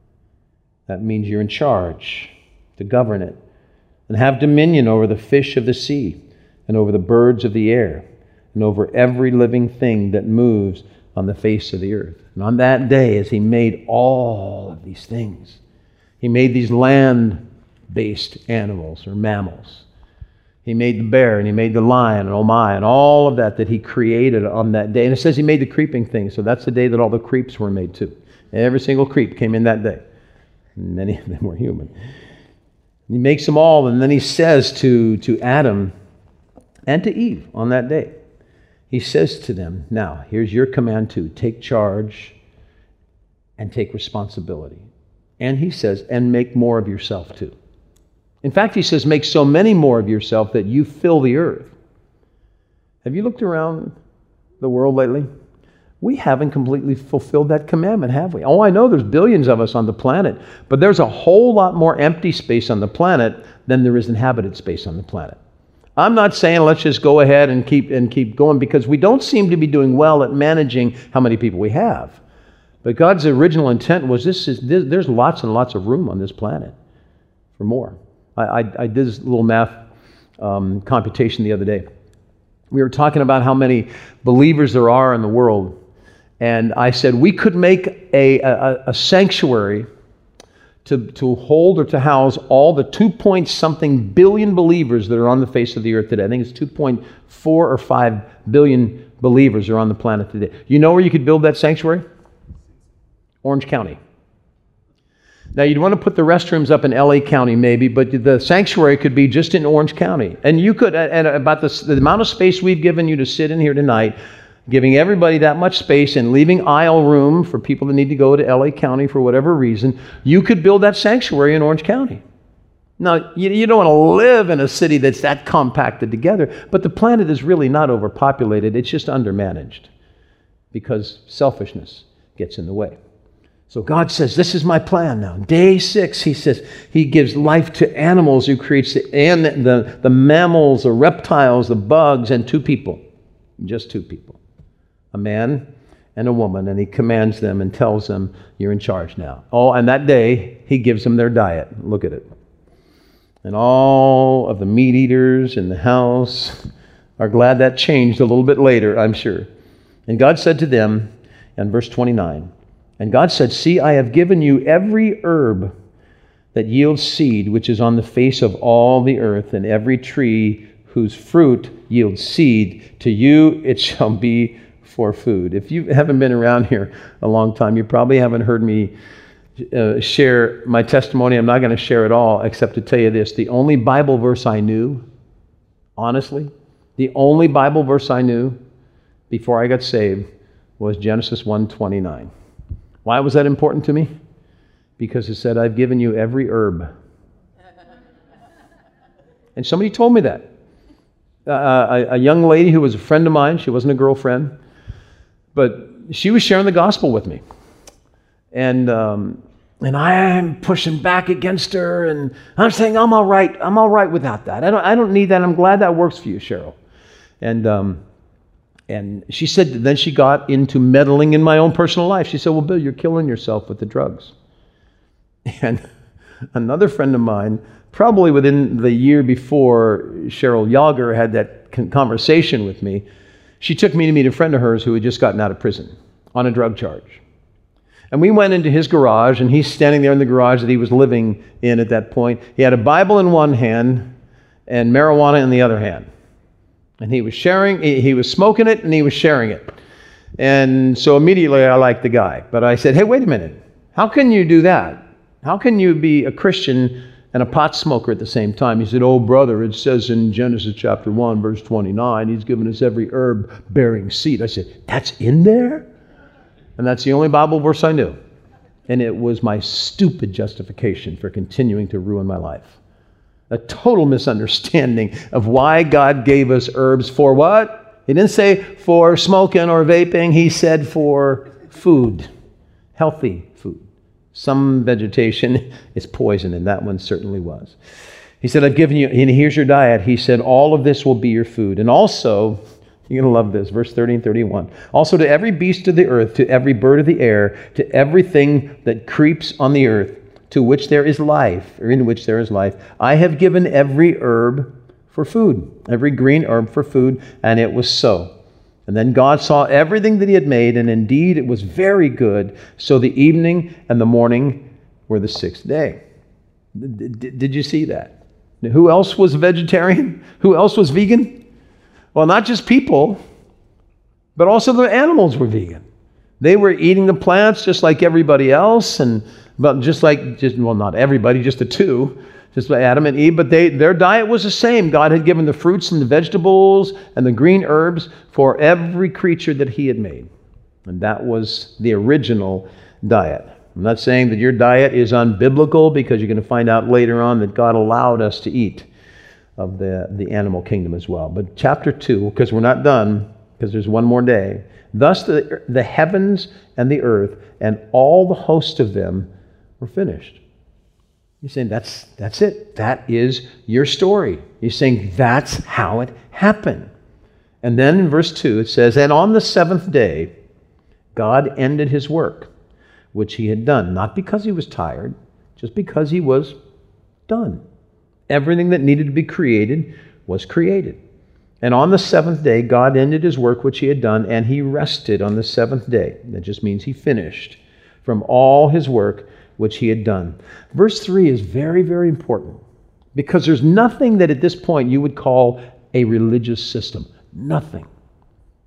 [SPEAKER 2] That means you're in charge to govern it and have dominion over the fish of the sea, and over the birds of the air, and over every living thing that moves on the face of the earth. And on that day, as He made all of these things, He made these land-based animals or mammals. He made the bear, and He made the lion, and oh my, and all of that that He created on that day. And it says He made the creeping things, so that's the day that all the creeps were made too. Every single creep came in that day. And many of them were human. He makes them all, and then He says to, to Adam, and to Eve on that day. He says to them, now, here's your command too. Take charge and take responsibility. And He says, and make more of yourself too. In fact, He says, make so many more of yourself that you fill the earth. Have you looked around the world lately? We haven't completely fulfilled that commandment, have we? Oh, I know there's billions of us on the planet, but there's a whole lot more empty space on the planet than there is inhabited space on the planet. I'm not saying let's just go ahead and keep and keep going, because we don't seem to be doing well at managing how many people we have. But God's original intent was this: is this, there's lots and lots of room on this planet for more. I, I, I did this little math um, computation the other day. We were talking about how many believers there are in the world, and I said we could make a, a, a sanctuary To, to hold or to house all the two point something billion believers that are on the face of the earth today. I think it's two point four or five billion believers are on the planet today. You know where you could build that sanctuary? Orange County. Now, you'd want to put the restrooms up in L A County maybe, but the sanctuary could be just in Orange County. And you could, and about the, the amount of space we've given you to sit in here tonight, giving everybody that much space and leaving aisle room for people that need to go to L A County for whatever reason, you could build that sanctuary in Orange County. Now, you, you don't want to live in a city that's that compacted together, but the planet is really not overpopulated. It's just undermanaged because selfishness gets in the way. So God says, this is my plan now. Day six, he says, he gives life to animals, who creates the, and the, the mammals, the reptiles, the bugs, and two people. Just two people. A man and a woman, and he commands them and tells them, you're in charge now. Oh, and that day, he gives them their diet. Look at it. And all of the meat eaters in the house are glad that changed a little bit later, I'm sure. And God said to them, in verse twenty-nine, and God said, see, I have given you every herb that yields seed, which is on the face of all the earth, and every tree whose fruit yields seed. To you it shall be for food. If you haven't been around here a long time, you probably haven't heard me uh, share my testimony. I'm not going to share it all, except to tell you this. The only Bible verse I knew, honestly, the only Bible verse I knew before I got saved was Genesis one twenty-nine. Why was that important to me? Because it said, I've given you every herb. And somebody told me that. Uh, a, a young lady who was a friend of mine, she wasn't a girlfriend, but she was sharing the gospel with me. And um, and I'm pushing back against her, and I'm saying, I'm all right. I'm all right without that. I don't I don't need that. I'm glad that works for you, Cheryl. And um, and she said, then she got into meddling in my own personal life. She said, well, Bill, you're killing yourself with the drugs. And another friend of mine, probably within the year before Cheryl Yager had that conversation with me, she took me to meet a friend of hers who had just gotten out of prison on a drug charge. And we went into his garage, and he's standing there in the garage that he was living in at that point. He had a Bible in one hand and marijuana in the other hand. And he was sharing, he was smoking it, and he was sharing it. And so immediately I liked the guy. But I said, hey, wait a minute. How can you do that? How can you be a Christian and a pot smoker at the same time? He said, oh, brother, it says in Genesis chapter one, verse twenty-nine, he's given us every herb bearing seed. I said, that's in there? And that's the only Bible verse I knew. And it was my stupid justification for continuing to ruin my life. A total misunderstanding of why God gave us herbs for what? He didn't say for smoking or vaping. He said for food, healthy food. Some vegetation is poison, and that one certainly was. He said, I've given you, and here's your diet. He said, all of this will be your food. And also, you're going to love this, verse thirty and thirty-one. Also to every beast of the earth, to every bird of the air, to everything that creeps on the earth, to which there is life, or in which there is life, I have given every herb for food, every green herb for food, and it was so. And then God saw everything that he had made, and indeed it was very good. So the evening and the morning were the sixth day. Did, did you see that? Who else was vegetarian? Who else was vegan? Well, not just people, but also the animals were vegan. They were eating the plants just like everybody else, and but just like, just well, not everybody, just the two, just like Adam and Eve, but they their diet was the same. God had given the fruits and the vegetables and the green herbs for every creature that he had made. And that was the original diet. I'm not saying that your diet is unbiblical, because you're going to find out later on that God allowed us to eat of the, the animal kingdom as well. But chapter two, because we're not done, because there's one more day. Thus the, the heavens and the earth and all the host of them were finished. You're saying, that's, that's it. That is your story. You're saying, that's how it happened. And then in verse two it says, and on the seventh day, God ended his work, which he had done. Not because he was tired, just because he was done. Everything that needed to be created was created. And on the seventh day, God ended his work which he had done, and he rested on the seventh day. That just means he finished from all his work which he had done. Verse three is very, very important, because there's nothing that at this point you would call a religious system. Nothing.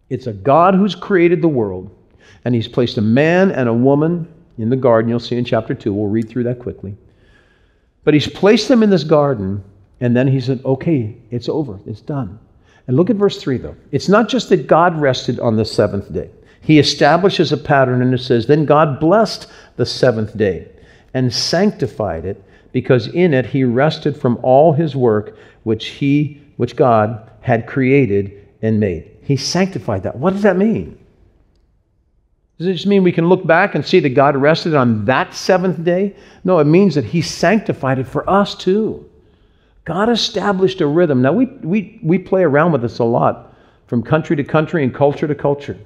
[SPEAKER 2] It's a God who's created the world, and he's placed a man and a woman in the garden. You'll see in chapter two. We'll read through that quickly. But he's placed them in this garden, and then he said, okay, it's over. It's done. And look at verse three, though. It's not just that God rested on the seventh day. He establishes a pattern, and it says, then God blessed the seventh day and sanctified it, because in it he rested from all his work which he, which God had created and made. He sanctified that. What does that mean? Does it just mean we can look back and see that God rested on that seventh day? No, it means that he sanctified it for us too. God established a rhythm. Now, we, we, we play around with this a lot, from country to country and culture to culture.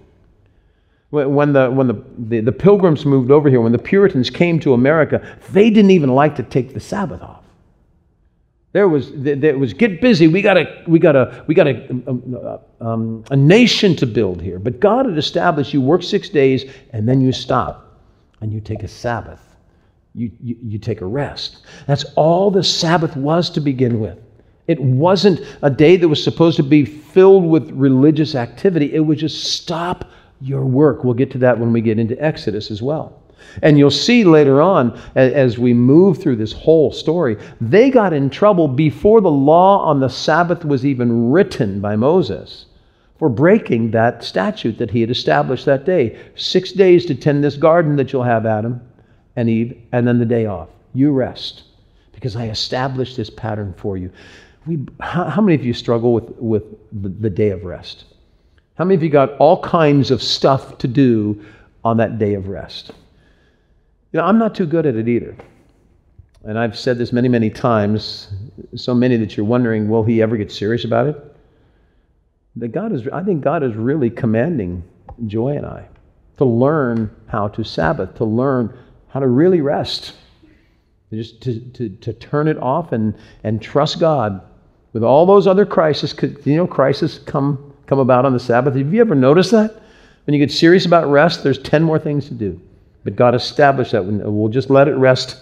[SPEAKER 2] When, the, when the, the, the Pilgrims moved over here, when the Puritans came to America, they didn't even like to take the Sabbath off. There was, there was get busy. We got a, we got a, we got a, um, a nation to build here. But God had established you work six days and then you stop and you take a Sabbath. You, you, you take a rest. That's all the Sabbath was to begin with. It wasn't a day that was supposed to be filled with religious activity. It was just stop your work. We'll get to that when we get into Exodus as well. And you'll see later on, as we move through this whole story, they got in trouble before the law on the Sabbath was even written by Moses for breaking that statute that he had established that day. Six days to tend this garden that you'll have, Adam and Eve, and then the day off. You rest, because I established this pattern for you. We, how, how many of you struggle with, with the, the day of rest? How many of you got all kinds of stuff to do on that day of rest? You know, I'm not too good at it either. And I've said this many, many times, so many that you're wondering, will he ever get serious about it? That God is, I think God is really commanding Joy and I to learn how to Sabbath, to learn how to really rest, just to, to, to turn it off and, and trust God with all those other crises. You know, crises come, come about on the Sabbath. Have you ever noticed that? When you get serious about rest, there's ten more things to do. But God established that. We'll just let it rest,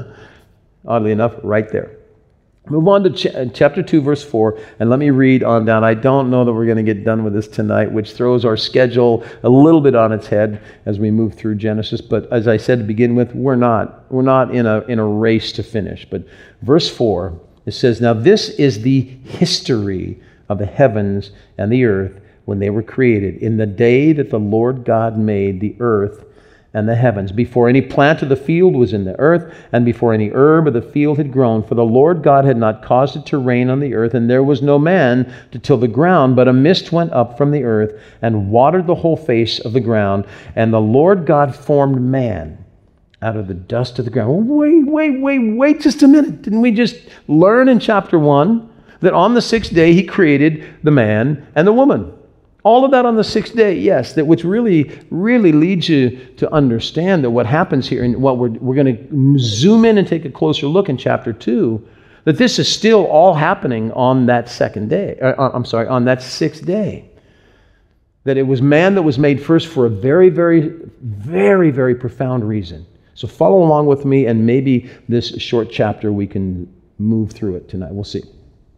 [SPEAKER 2] oddly enough, right there. Move on to ch- chapter two, verse four, and let me read on down. I don't know that we're going to get done with this tonight, which throws our schedule a little bit on its head as we move through Genesis. But as I said to begin with, we're not. We're not in a, in a race to finish. But verse four, it says, now this is the history of the heavens and the earth when they were created, in the day that the Lord God made the earth and the heavens, before any plant of the field was in the earth, and before any herb of the field had grown. For the Lord God had not caused it to rain on the earth, and there was no man to till the ground, but a mist went up from the earth, and watered the whole face of the ground. And the Lord God formed man out of the dust of the ground. Wait, wait, wait, wait just a minute. Didn't we just learn in chapter one that on the sixth day he created the man and the woman? All of that on the sixth day, yes, that which really, really leads you to understand that what happens here, and what we're, we're going to zoom in and take a closer look in chapter two, that this is still all happening on that second day, uh, I'm sorry, on that sixth day. That it was man that was made first for a very, very, very, very profound reason. So follow along with me, and maybe this short chapter we can move through it tonight. We'll see.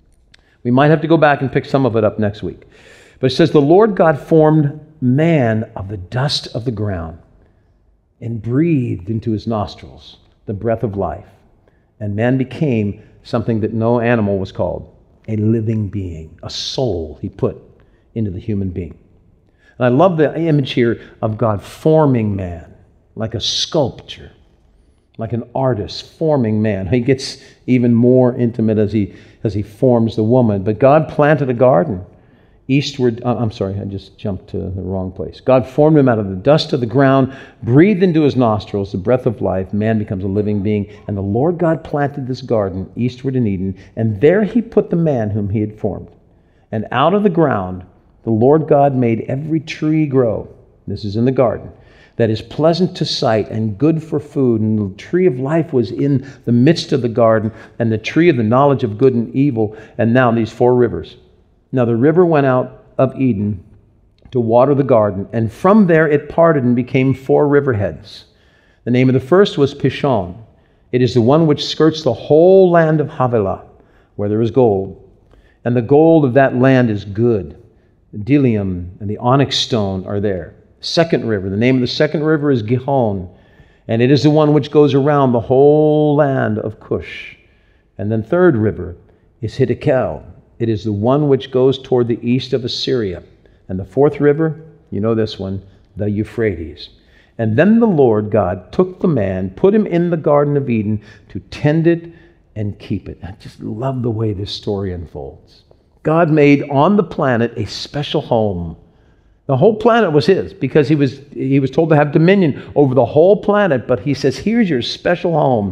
[SPEAKER 2] We might have to go back and pick some of it up next week. But it says, the Lord God formed man of the dust of the ground and breathed into his nostrils the breath of life. And man became something that no animal was called, a living being, a soul he put into the human being. And I love the image here of God forming man, like a sculpture, like an artist forming man. He gets even more intimate as he, as he forms the woman. But God planted a garden eastward, uh, I'm sorry, I just jumped to the wrong place. God formed him out of the dust of the ground, breathed into his nostrils the breath of life. Man becomes a living being. And the Lord God planted this garden eastward in Eden, and there he put the man whom he had formed. And out of the ground the Lord God made every tree grow. This is in the garden. That is pleasant to sight and good for food. And the tree of life was in the midst of the garden, and the tree of the knowledge of good and evil. And now these four rivers. Now the river went out of Eden to water the garden, and from there it parted and became four riverheads. The name of the first was Pishon. It is the one which skirts the whole land of Havilah, where there is gold. And the gold of that land is good. bdellium, and the onyx stone are there. Second river, the name of the second river is Gihon, and it is the one which goes around the whole land of Cush. And then third river is Hiddekel. It is the one which goes toward the east of Assyria. And the fourth river, you know this one, the Euphrates. And then the Lord God took the man, put him in the Garden of Eden to tend it and keep it. I just love the way this story unfolds. God made on the planet a special home. The whole planet was his because he was, he was told to have dominion over the whole planet. But he says, here's your special home.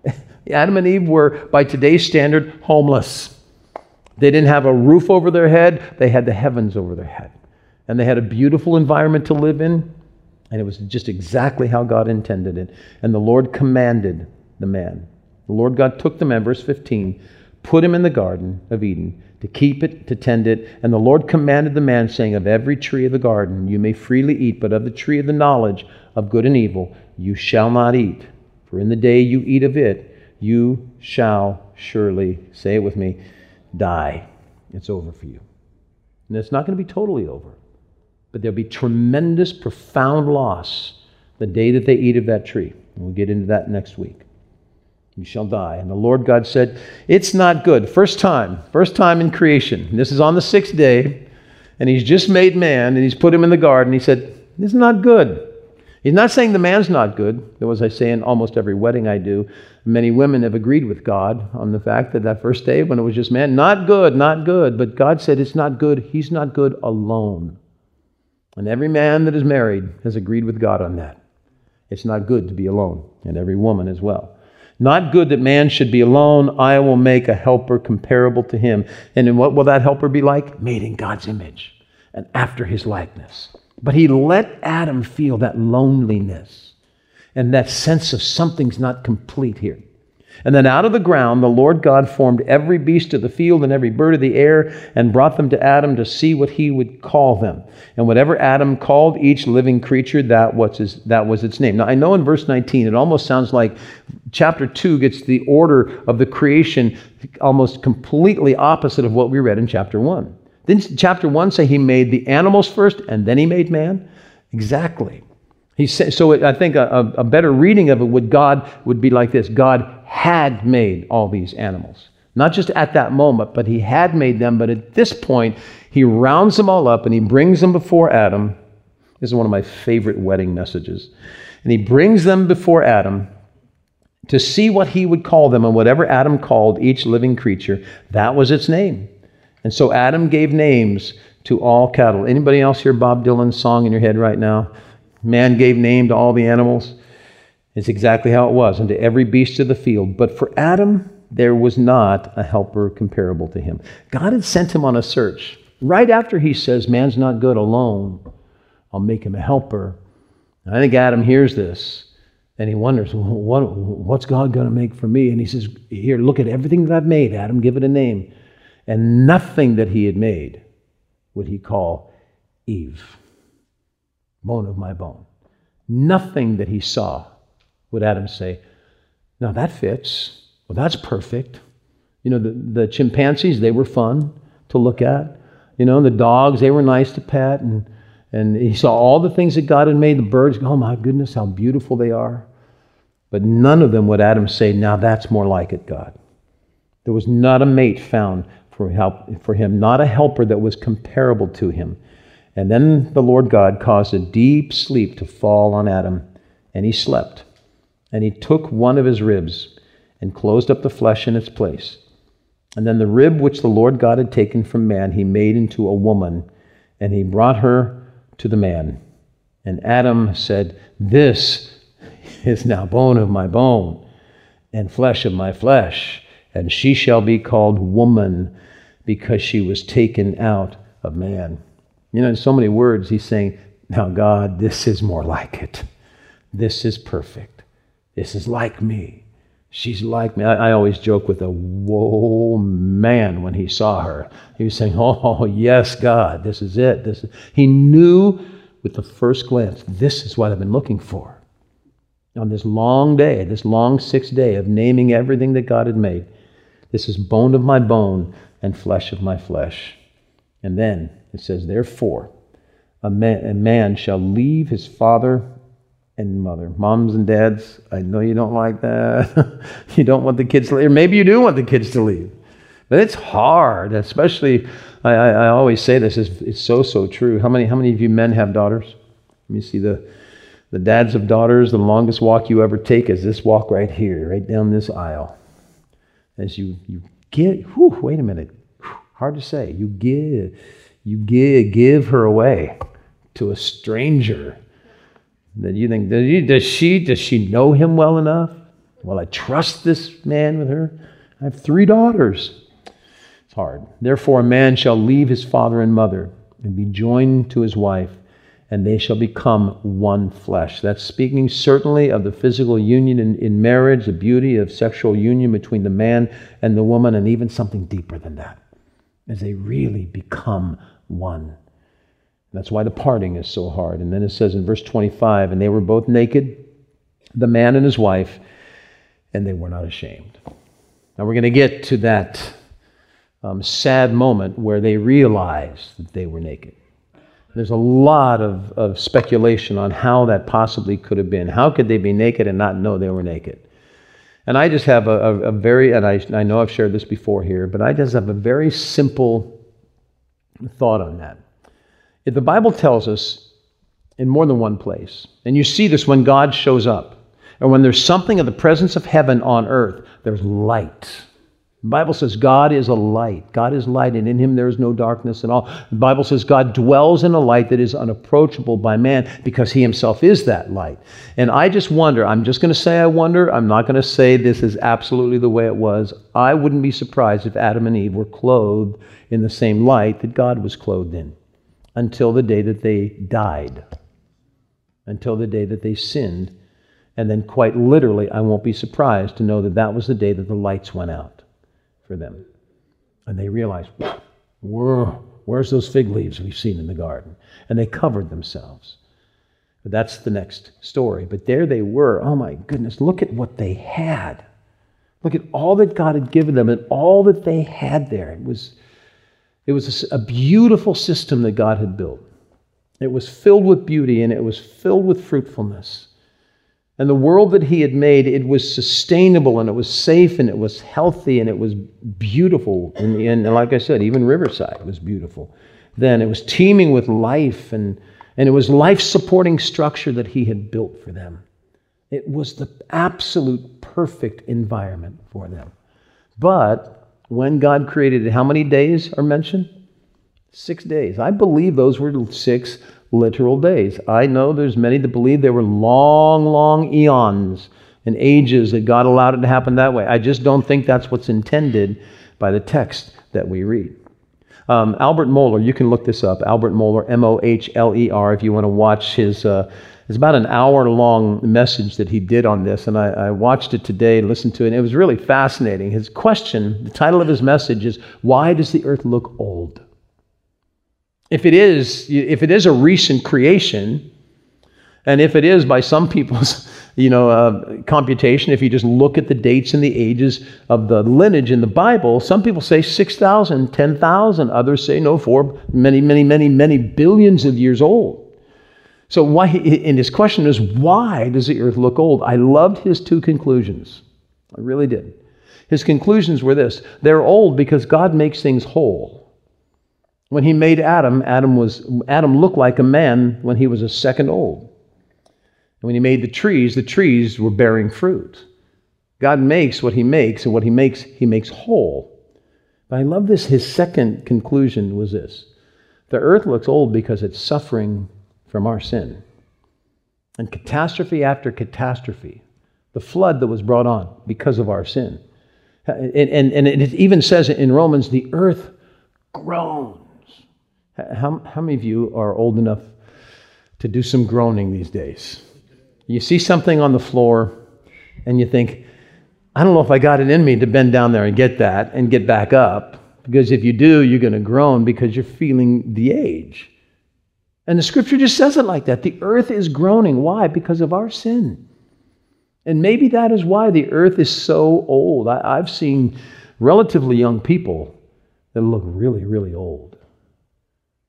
[SPEAKER 2] Adam and Eve were, by today's standard, homeless. They didn't have a roof over their head. They had the heavens over their head. And they had a beautiful environment to live in. And it was just exactly how God intended it. And the Lord commanded the man. The Lord God took the man, verse fifteen, put him in the Garden of Eden to keep it, to tend it. And the Lord commanded the man, saying, of every tree of the garden you may freely eat, but of the tree of the knowledge of good and evil you shall not eat. For in the day you eat of it, you shall surely, say it with me, die. It's over for you. And it's not going to be totally over. But there'll be tremendous, profound loss the day that they eat of that tree. And we'll get into that next week. You shall die. And the Lord God said, it's not good. First time, first time in creation. And this is on the sixth day. And he's just made man, and he's put him in the garden. He said, this is not good. He's not saying the man's not good. Though, as I say in almost every wedding I do, many women have agreed with God on the fact that that first day when it was just man, not good, not good. But God said it's not good. He's not good alone. And every man that is married has agreed with God on that. It's not good to be alone, and every woman as well. Not good that man should be alone. I will make a helper comparable to him. And then what will that helper be like? Made in God's image and after his likeness. But he let Adam feel that loneliness and that sense of something's not complete here. And then out of the ground, the Lord God formed every beast of the field and every bird of the air and brought them to Adam to see what he would call them. And whatever Adam called each living creature, that was, his, that was its name. Now, I know in verse nineteen, it almost sounds like chapter two gets the order of the creation almost completely opposite of what we read in chapter one. Didn't chapter one say he made the animals first and then he made man? Exactly. He said, so it, I think a, a better reading of it would God would be like this. God had made all these animals. Not just at that moment, but he had made them. But at this point, he rounds them all up and he brings them before Adam. This is one of my favorite wedding messages. And he brings them before Adam to see what he would call them. And whatever Adam called each living creature, that was its name. And so Adam gave names to all cattle. Anybody else hear Bob Dylan's song in your head right now? Man gave name to all the animals. It's exactly how it was, and to every beast of the field. But for Adam, there was not a helper comparable to him. God had sent him on a search. Right after he says, man's not good alone, I'll make him a helper. And I think Adam hears this, and he wonders, well, what, what's God going to make for me? And he says, here, look at everything that I've made, Adam, give it a name. And nothing that he had made would he call Eve, bone of my bone. Nothing that he saw would Adam say, now that fits. Well, that's perfect. You know, the, the chimpanzees, they were fun to look at. You know, the dogs, they were nice to pet. And, and he saw all the things that God had made. The birds, oh my goodness, how beautiful they are. But none of them would Adam say, now that's more like it, God. There was not a mate found for help for him, not a helper that was comparable to him. And then the Lord God caused a deep sleep to fall on Adam, and he slept. And he took one of his ribs and closed up the flesh in its place. And then the rib which the Lord God had taken from man, he made into a woman, and he brought her to the man. And Adam said, this is now bone of my bone and flesh of my flesh, and she shall be called woman, because she was taken out of man. You know, in so many words, he's saying, now God, this is more like it. This is perfect. This is like me. She's like me. I, I always joke with a whoa man when he saw her. He was saying, oh, yes, God, this is it. This is... He knew with the first glance, this is what I've been looking for. On this long day, this long sixth day of naming everything that God had made, this is bone of my bone and flesh of my flesh. And then It says, therefore, a man, a man shall leave his father and mother. Moms and dads, I know you don't like that. You don't want the kids to leave. Or maybe you do want the kids to leave. But it's hard, especially, I, I, I always say this, it's, it's so, so true. How many, how many of you men have daughters? Let me see the, the dads of daughters. The longest walk you ever take is this walk right here, right down this aisle. As you, you get, whew, wait a minute, hard to say. You give, you give, give her away to a stranger. Then you think, does, you, does she does she know him well enough? Will I trust this man with her? I have three daughters. It's hard. Therefore, a man shall leave his father and mother and be joined to his wife, and they shall become one flesh. That's speaking certainly of the physical union in, in marriage, the beauty of sexual union between the man and the woman, and even something deeper than that, as they really become one. That's why the parting is so hard. And then it says in verse twenty-five, and they were both naked, the man and his wife, and they were not ashamed. Now we're going to get to that um, sad moment where they realized that they were naked. There's a lot of, of speculation on how that possibly could have been. How could they be naked and not know they were naked? And I just have a, a, a very, and I, I know I've shared this before here, but I just have a very simple thought on that. If the Bible tells us in more than one place, and you see this when God shows up, or when there's something of the presence of heaven on earth, there's light. The Bible says God is a light. God is light, and in him there is no darkness at all. The Bible says God dwells in a light that is unapproachable by man because he himself is that light. And I just wonder, I'm just going to say I wonder, I'm not going to say this is absolutely the way it was. I wouldn't be surprised if Adam and Eve were clothed in the same light that God was clothed in, until the day that they died, until the day that they sinned. And then quite literally, I won't be surprised to know that that was the day that the lights went out for them. And they realized, whoa, where's those fig leaves we've seen in the garden? And they covered themselves. But that's the next story. But there they were. Oh my goodness, look at what they had. Look at all that God had given them and all that they had there. It was It was a beautiful system that God had built. It was filled with beauty and it was filled with fruitfulness. And the world that he had made, it was sustainable and it was safe and it was healthy and it was beautiful. And, and like I said, even Riverside was beautiful. Then it was teeming with life and, and it was life-supporting structure that he had built for them. It was the absolute perfect environment for them. But when God created it, how many days are mentioned? Six days. I believe those were six literal days. I know there's many that believe they were long, long eons and ages that God allowed it to happen that way. I just don't think that's what's intended by the text that we read. Um, Albert Mohler, you can look this up. Albert Mohler, M O H L E R, if you want to watch his, uh, it's about an hour-long message that he did on this, and I, I watched it today, listened to it, and it was really fascinating. His question, the title of his message is, why does the earth look old? If it is, if it is a recent creation, and if it is by some people's, you know, uh, computation, if you just look at the dates and the ages of the lineage in the Bible, some people say six thousand, ten thousand. Others say no, four, many, many, many, many billions of years old. So why? And his question is, why does the earth look old? I loved his two conclusions. I really did. His conclusions were this: they're old because God makes things whole. When he made Adam, Adam was Adam looked like a man when he was a second old. And when he made the trees, the trees were bearing fruit. God makes what he makes, and what he makes, he makes whole. But I love this. His second conclusion was this: the earth looks old because it's suffering from our sin. And catastrophe after catastrophe, the flood that was brought on because of our sin. And, and, and it even says in Romans, the earth groans. How, how many of you are old enough to do some groaning these days? You see something on the floor and you think, I don't know if I got it in me to bend down there and get that and get back up. Because if you do, you're going to groan because you're feeling the age. And the scripture just says it like that. The earth is groaning. Why? Because of our sin. And maybe that is why the earth is so old. I, I've seen relatively young people that look really, really old.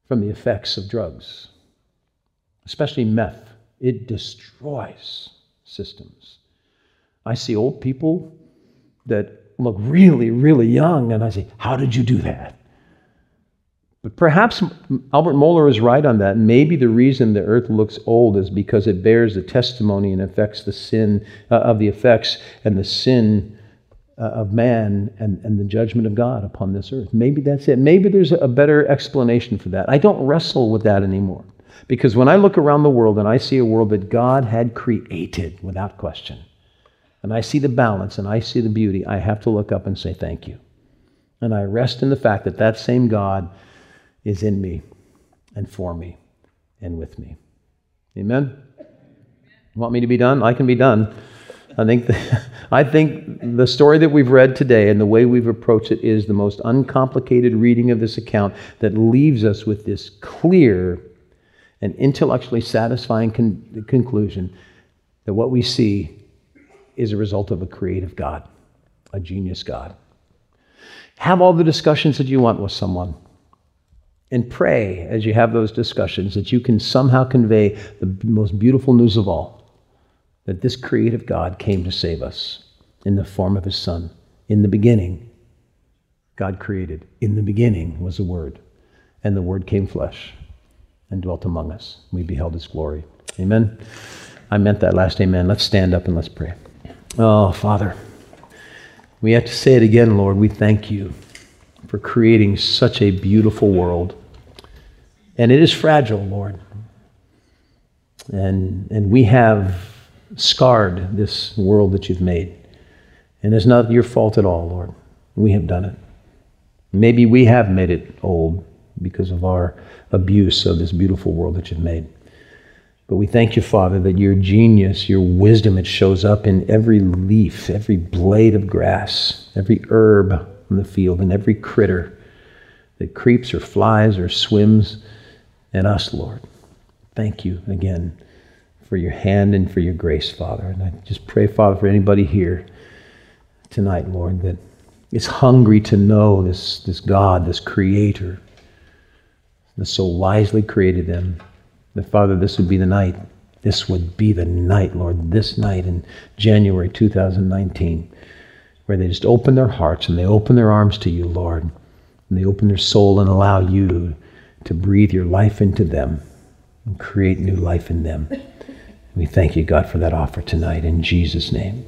[SPEAKER 2] from the effects of drugs, especially meth. It destroys systems. I see old people that look really, really young, and I say, how did you do that? But perhaps Albert Mohler is right on that. Maybe the reason the earth looks old is because it bears the testimony and affects the sin uh, of the effects and the sin uh, of man and, and the judgment of God upon this earth. Maybe that's it. Maybe there's a better explanation for that. I don't wrestle with that anymore. Because when I look around the world and I see a world that God had created without question, and I see the balance and I see the beauty, I have to look up and say thank you. And I rest in the fact that that same God is in me and for me and with me. Amen? Want me to be done? I can be done. I think the, I think the story that we've read today and the way we've approached it is the most uncomplicated reading of this account that leaves us with this clear and intellectually satisfying con- conclusion that what we see is a result of a creative God, a genius God. Have all the discussions that you want with someone. And pray as you have those discussions that you can somehow convey the most beautiful news of all, that this creative God came to save us in the form of his Son. In the beginning, God created. In the beginning was the Word, and the Word came flesh and dwelt among us. We beheld his glory. Amen? I meant that last amen. Let's stand up and let's pray. Oh, Father, we have to say it again, Lord. We thank you for creating such a beautiful world. And it is fragile, Lord. And, and we have scarred this world that you've made. And it's not your fault at all, Lord. We have done it. Maybe we have made it old because of our abuse of this beautiful world that you've made. But we thank you, Father, that your genius, your wisdom, it shows up in every leaf, every blade of grass, every herb in the field, and every critter that creeps or flies or swims, and us, Lord. Thank you again for your hand and for your grace, Father. And I just pray, Father, for anybody here tonight, Lord, that is hungry to know this, this God, this Creator, that so wisely created them. That, Father, this would be the night. This would be the night, Lord, this night in January two thousand nineteen, where they just open their hearts and they open their arms to you, Lord, and they open their soul and allow you to breathe your life into them and create new life in them. We thank you, God, for that offer tonight in Jesus' name.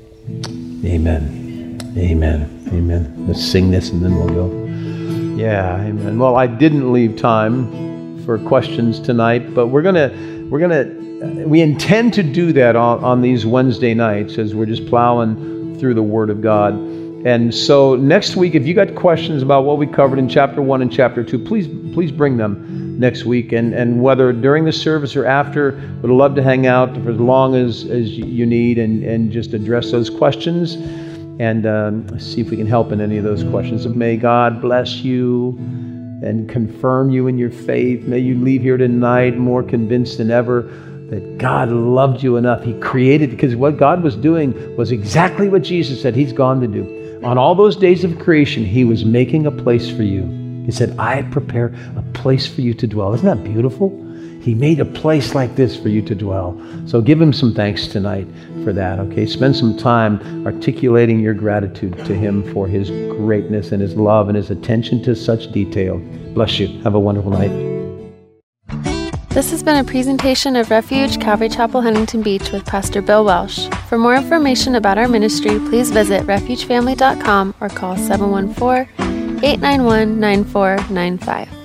[SPEAKER 2] Amen. Amen. Amen. Let's sing this and then we'll go. Yeah, amen. Well, I didn't leave time for questions tonight, but we're gonna, we're gonna, we intend to do that on, on these Wednesday nights as we're just plowing through the Word of God. And so next week, if you got questions about what we covered in chapter one and chapter two, please please bring them next week. And, and whether during the service or after, would love to hang out for as long as, as you need and, and just address those questions and um, see if we can help in any of those questions. So may God bless you and confirm you in your faith. May you leave here tonight more convinced than ever that God loved you enough. He created, because what God was doing was exactly what Jesus said he's gone to do. On all those days of creation, he was making a place for you. He said, I prepare a place for you to dwell. Isn't that beautiful? He made a place like this for you to dwell. So give him some thanks tonight for that, okay? Spend some time articulating your gratitude to him for his greatness and his love and his attention to such detail. Bless you. Have a wonderful night.
[SPEAKER 1] This has been a presentation of Refuge Calvary Chapel, Huntington Beach with Pastor Bill Welsh. For more information about our ministry, please visit refuge family dot com or call seven one four, eight nine one, nine four nine five.